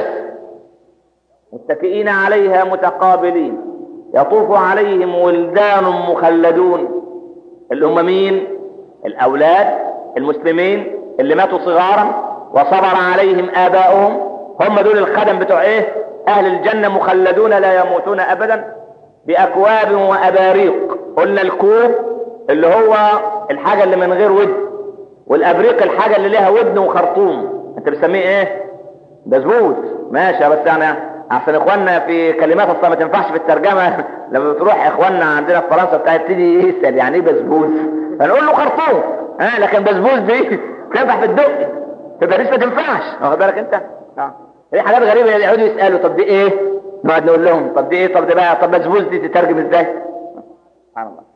متكئين عليها متقابلين يطوف عليهم ولدان مخلدون. اللي هم مين؟ الاولاد المسلمين اللي ماتوا صغارا وصبر عليهم آباؤهم، هم دول الخدم بتوع ايه؟ اهل الجنة مخلدون لا يموتون ابدا باكواب واباريق. قلنا الكوب اللي هو الحاجة اللي من غير ودن، والابريق الحاجة اللي لها ودن وخرطوم. انت بتسميه ايه؟ بزبوز. ماشي، بس انا احسن اخواننا في كلمات اصلا ما تنفعش في الترجمة. لما بتروح اخواننا عندنا في فرنسا بتاع يبتدي يسأل يعني ايه بزبوز، فنقول له خرطوم. ها لكن بزبوز دي تنفع في الدق، في باريس ما تنفعش. واخد بالك انت؟ اه دي حاجات غريبه. يقعدوا يسالوا طب دي ايه؟ نقعد نقول لهم طب دي ايه؟ طب دي بقى طب بزبوز دي تترجم ازاي؟ سبحان الله.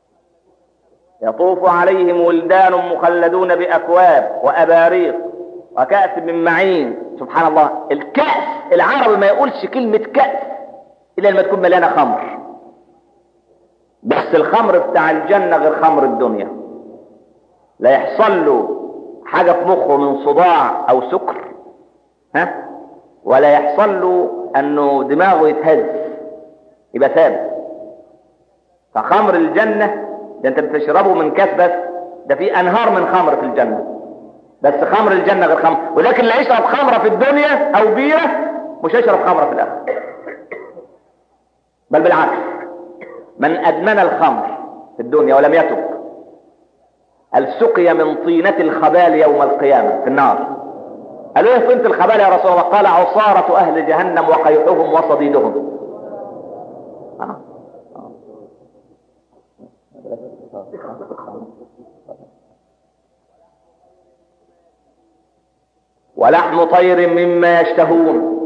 يطوف عليهم ولدان مخلدون باكواب واباريق وكأس من معين. سبحان الله. الكأس العربي ما يقولش كلمه كأس الا لما تكون مليانه خمر. بس الخمر بتاع الجنه غير خمر الدنيا. لا يحصل له حاجة في مخه من صداع او سكر، ها ولا يحصل له انه دماغه يتهز، يبقى ثابت. فخمر الجنة ده انت بتشربه من كاس بس، ده في انهار من خمر في الجنة، بس خمر الجنة غير خمر. ولكن اللي يشرب خمرة في الدنيا او بيرة مش هيشرب خمرة في الاخر، بل بالعكس. من ادمن الخمر في الدنيا ولم يتب السقي من طينة الخبال يوم القيامة في النار. قالوا ايه طينة الخبال يا رسول الله؟ قال عصارة اهل جهنم وقيحهم وصديدهم. آه. آه. ولحم طير مما يشتهون.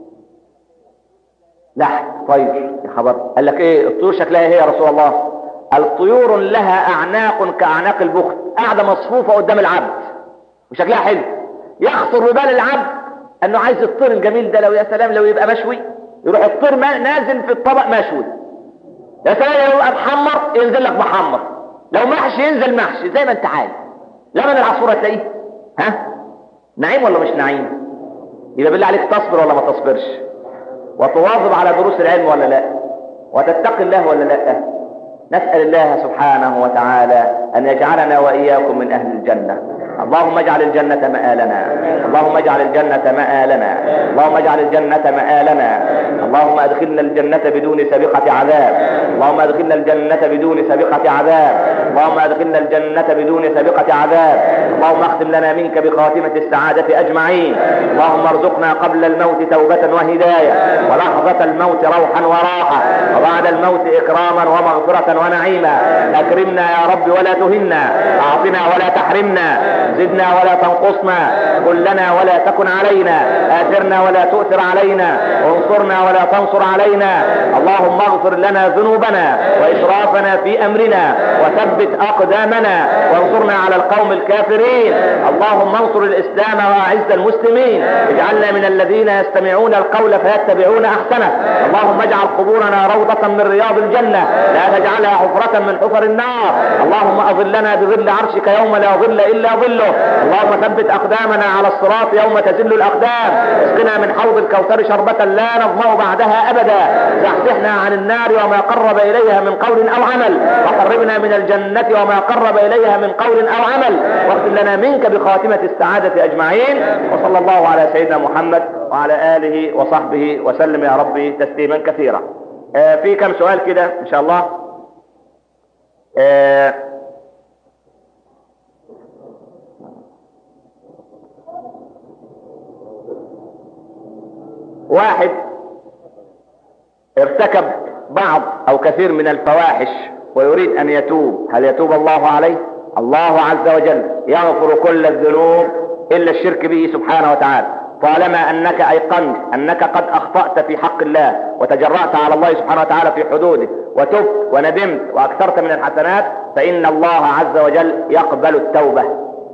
لحم طير يا خبر. قال لك ايه الطيور شكلها ايه يا رسول الله؟ الطيور لها اعناق كاعناق البخت، قاعده مصفوفه قدام العبد وشكلها حلو. يخطر ببال العبد انه عايز الطير الجميل ده لو يا سلام لو يبقى مشوي، يروح الطير نازل في الطبق مشوي. يا سلام لو يبقى محمر ينزل لك محمر، لو محشي ينزل محشي زي ما انت عايز. لمن العصفور تلاقيه ها نعيم ولا مش نعيم؟ يبقى بالله عليك تصبر ولا ما تصبرش؟ وتواظب على دروس العلم ولا لا؟ وتتقي الله ولا لا؟ نسأل الله سبحانه وتعالى أن يجعلنا وإياكم من أهل الجنة. اللهم اجعل الجنة مآلنا، اللهم اجعل الجنة مآلنا، اللهم اجعل الجنة مآلنا. اللهم ادخلنا الجنة بدون سابقة عذاب، اللهم ادخلنا الجنة بدون سابقة عذاب، اللهم ادخلنا الجنة بدون سابقة عذاب. اللهم اختم لنا منك بخاتمة السعادة أجمعين. اللهم ارزقنا قبل الموت توبة وهداية، ولحظة الموت روحا وراحة، وبعد الموت إكراما ومغفرة ونعيما. أكرمنا يا رب ولا تهنا، أعطنا ولا تحرمنا، زدنا ولا تنقصنا، كن لنا ولا تكن علينا، آثرنا ولا تؤثر علينا، وانصرنا ولا تنصر علينا. اللهم اغفر لنا ذنوبنا وإسرافنا في أمرنا، وثبت أقدامنا، وانصرنا على القوم الكافرين. اللهم انصر الإسلام وأعز المسلمين، اجعلنا من الذين يستمعون القول فيتبعون أحسنه. اللهم اجعل قبورنا روضة من رياض الجنة، لا تجعلها حفرة من حفر النار. اللهم أظلنا بظل عرشك يوم لا ظل إلا ظله. اللهم ثبت أقدامنا على الصراط يوم تزل الأقدام. اسقنا من حوض الكوثر شربة لا نظمأ بعدها أبدا. زحزحنا عن النار وما قرب إليها من قول أو عمل، وقربنا من الجنة وما قرب إليها من قول أو عمل، واختم لنا منك بخاتمة السعادة أجمعين. وصلى الله على سيدنا محمد وعلى آله وصحبه وسلم يا ربي تسليما كثيرا. آه في كم سؤال كده إن شاء الله. آه واحد ارتكب بعض او كثير من الفواحش ويريد ان يتوب، هل يتوب الله عليه؟ الله عز وجل يغفر كل الذنوب الا الشرك به سبحانه وتعالى. طالما انك ايقنت انك قد اخطأت في حق الله وتجرأت على الله سبحانه وتعالى في حدوده وتبت وندمت واكثرت من الحسنات، فان الله عز وجل يقبل التوبة.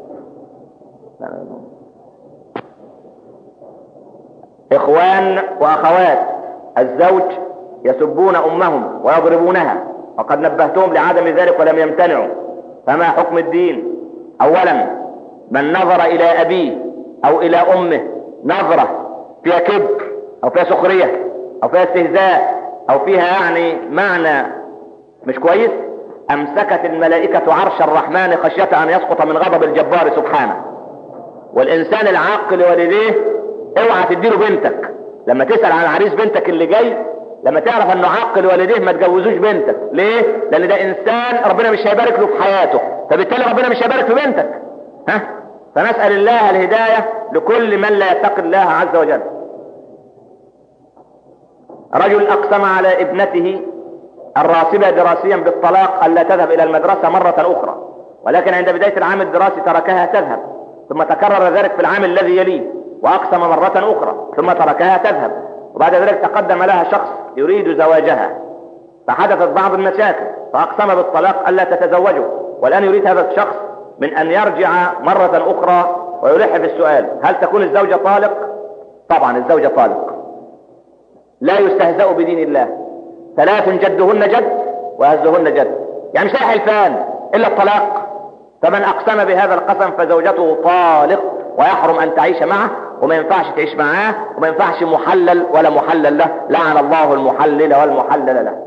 اخوان واخوات الزوج يسبون امهم ويضربونها، وقد نبهتهم لعدم ذلك ولم يمتنعوا، فما حكم الدين؟ اولا، من نظر الى ابيه او الى امه نظرة فيها كبر او فيها سخرية او فيها استهزاء او فيها يعني معنى مش كويس، امسكت الملائكة عرش الرحمن خشية ان يسقط من غضب الجبار سبحانه. والانسان العاق لوالديه اوعى تديله بنتك. لما تسأل عن عريس بنتك اللي جاي، لما تعرف انه عاق لوالديه ما تجوزوش بنتك. ليه؟ لان ده انسان ربنا مش هيبارك له في حياته، فبالتالي ربنا مش هيبارك في بنتك. ها؟ فنسأل الله الهداية لكل من لا يتقي الله عز وجل. رجل اقسم على ابنته الراسبة دراسيا بالطلاق الا تذهب الى المدرسة مرة اخرى، ولكن عند بداية العام الدراسي تركها تذهب، ثم تكرر ذلك في العام الذي يليه واقسم مرة اخرى ثم تركها تذهب، وبعد ذلك تقدم لها شخص يريد زواجها فحدثت بعض المشاكل فاقسم بالطلاق الا تتزوجه، والان يريد هذا الشخص من ان يرجع مرة اخرى ويلح في السؤال: هل تكون الزوجة طالق؟ طبعا الزوجة طالق، لا يستهزأ بدين الله. ثلاث جدهن جد وهزهن جد، يعني مش لاقي حلفان الا الطلاق. فمن اقسم بهذا القسم فزوجته طالق ويحرم ان تعيش معه، وما ينفعش تعيش معاه، وما ينفعش محلل ولا محلل له، لعن الله المحلل والمحلل له.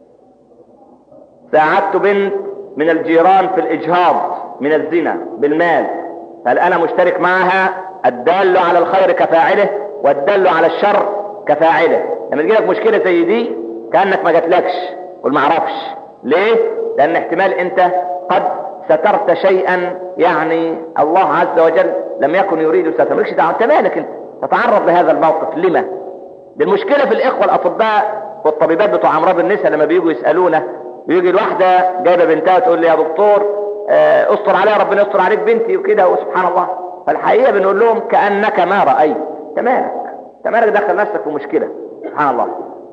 ساعدت بنت من الجيران في الاجهاض من الزنا بالمال، هل انا مشترك معها؟ الدال على الخير كفاعله والدال على الشر كفاعله. لما تجيلك مشكلة زي دي كأنك ما جاتلكش، قول ما اعرفش. ليه؟ لان احتمال انت قد سترت شيئا يعني الله عز وجل لم يكن يريد ستر. مالكش دعوه، انت مالك انت تتعرض لهذا الموقف؟ لما؟ دي المشكله في الاخوه الاطباء والطبيبات بتوع امراض النساء. لما بييجوا يسالونا، بيجي الواحده جايبه بنتها تقول لي: يا دكتور آه استر عليها، ربنا يستر عليك بنتي وكده، وسبحان الله. فالحقيقه بنقول لهم: كانك ما رايت. انت مالك؟ انت مالك دخل نفسك في مشكله؟ سبحان الله.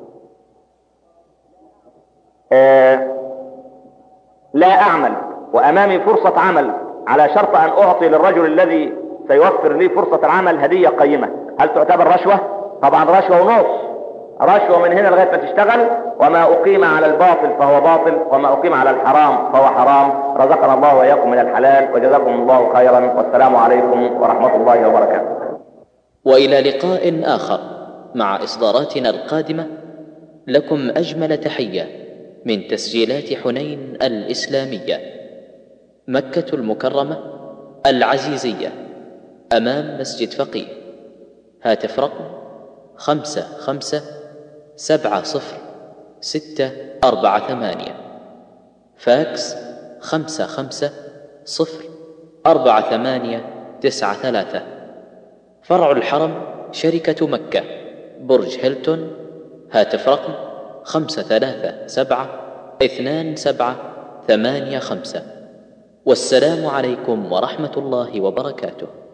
آه لا اعمل وامامي فرصة عمل على شرط ان اعطي للرجل الذي سيوفر لي فرصة العمل هدية قيمة، هل تعتبر رشوة؟ طبعا رشوة ونص، رشوة من هنا لغاية ما تشتغل. وما اقيم على الباطل فهو باطل، وما اقيم على الحرام فهو حرام. رزقنا الله واياكم من الحلال، وجزاكم الله خيرا، والسلام عليكم ورحمة الله وبركاته. والى لقاء اخر مع اصداراتنا القادمة، لكم اجمل تحية من تسجيلات حنين الإسلامية، مكة المكرمة العزيزية، أمام مسجد فقيه. هاتف رقم خمسة خمسة سبعة صفر ستة أربعة ثمانية، فاكس خمسة خمسة صفر أربعة ثمانية تسعة ثلاثة. فرع الحرم شركة مكة، برج هيلتون. هاتف رقم خمسة ثلاثة سبعة اثنان سبعة ثمانية خمسة. والسلام عليكم ورحمة الله وبركاته.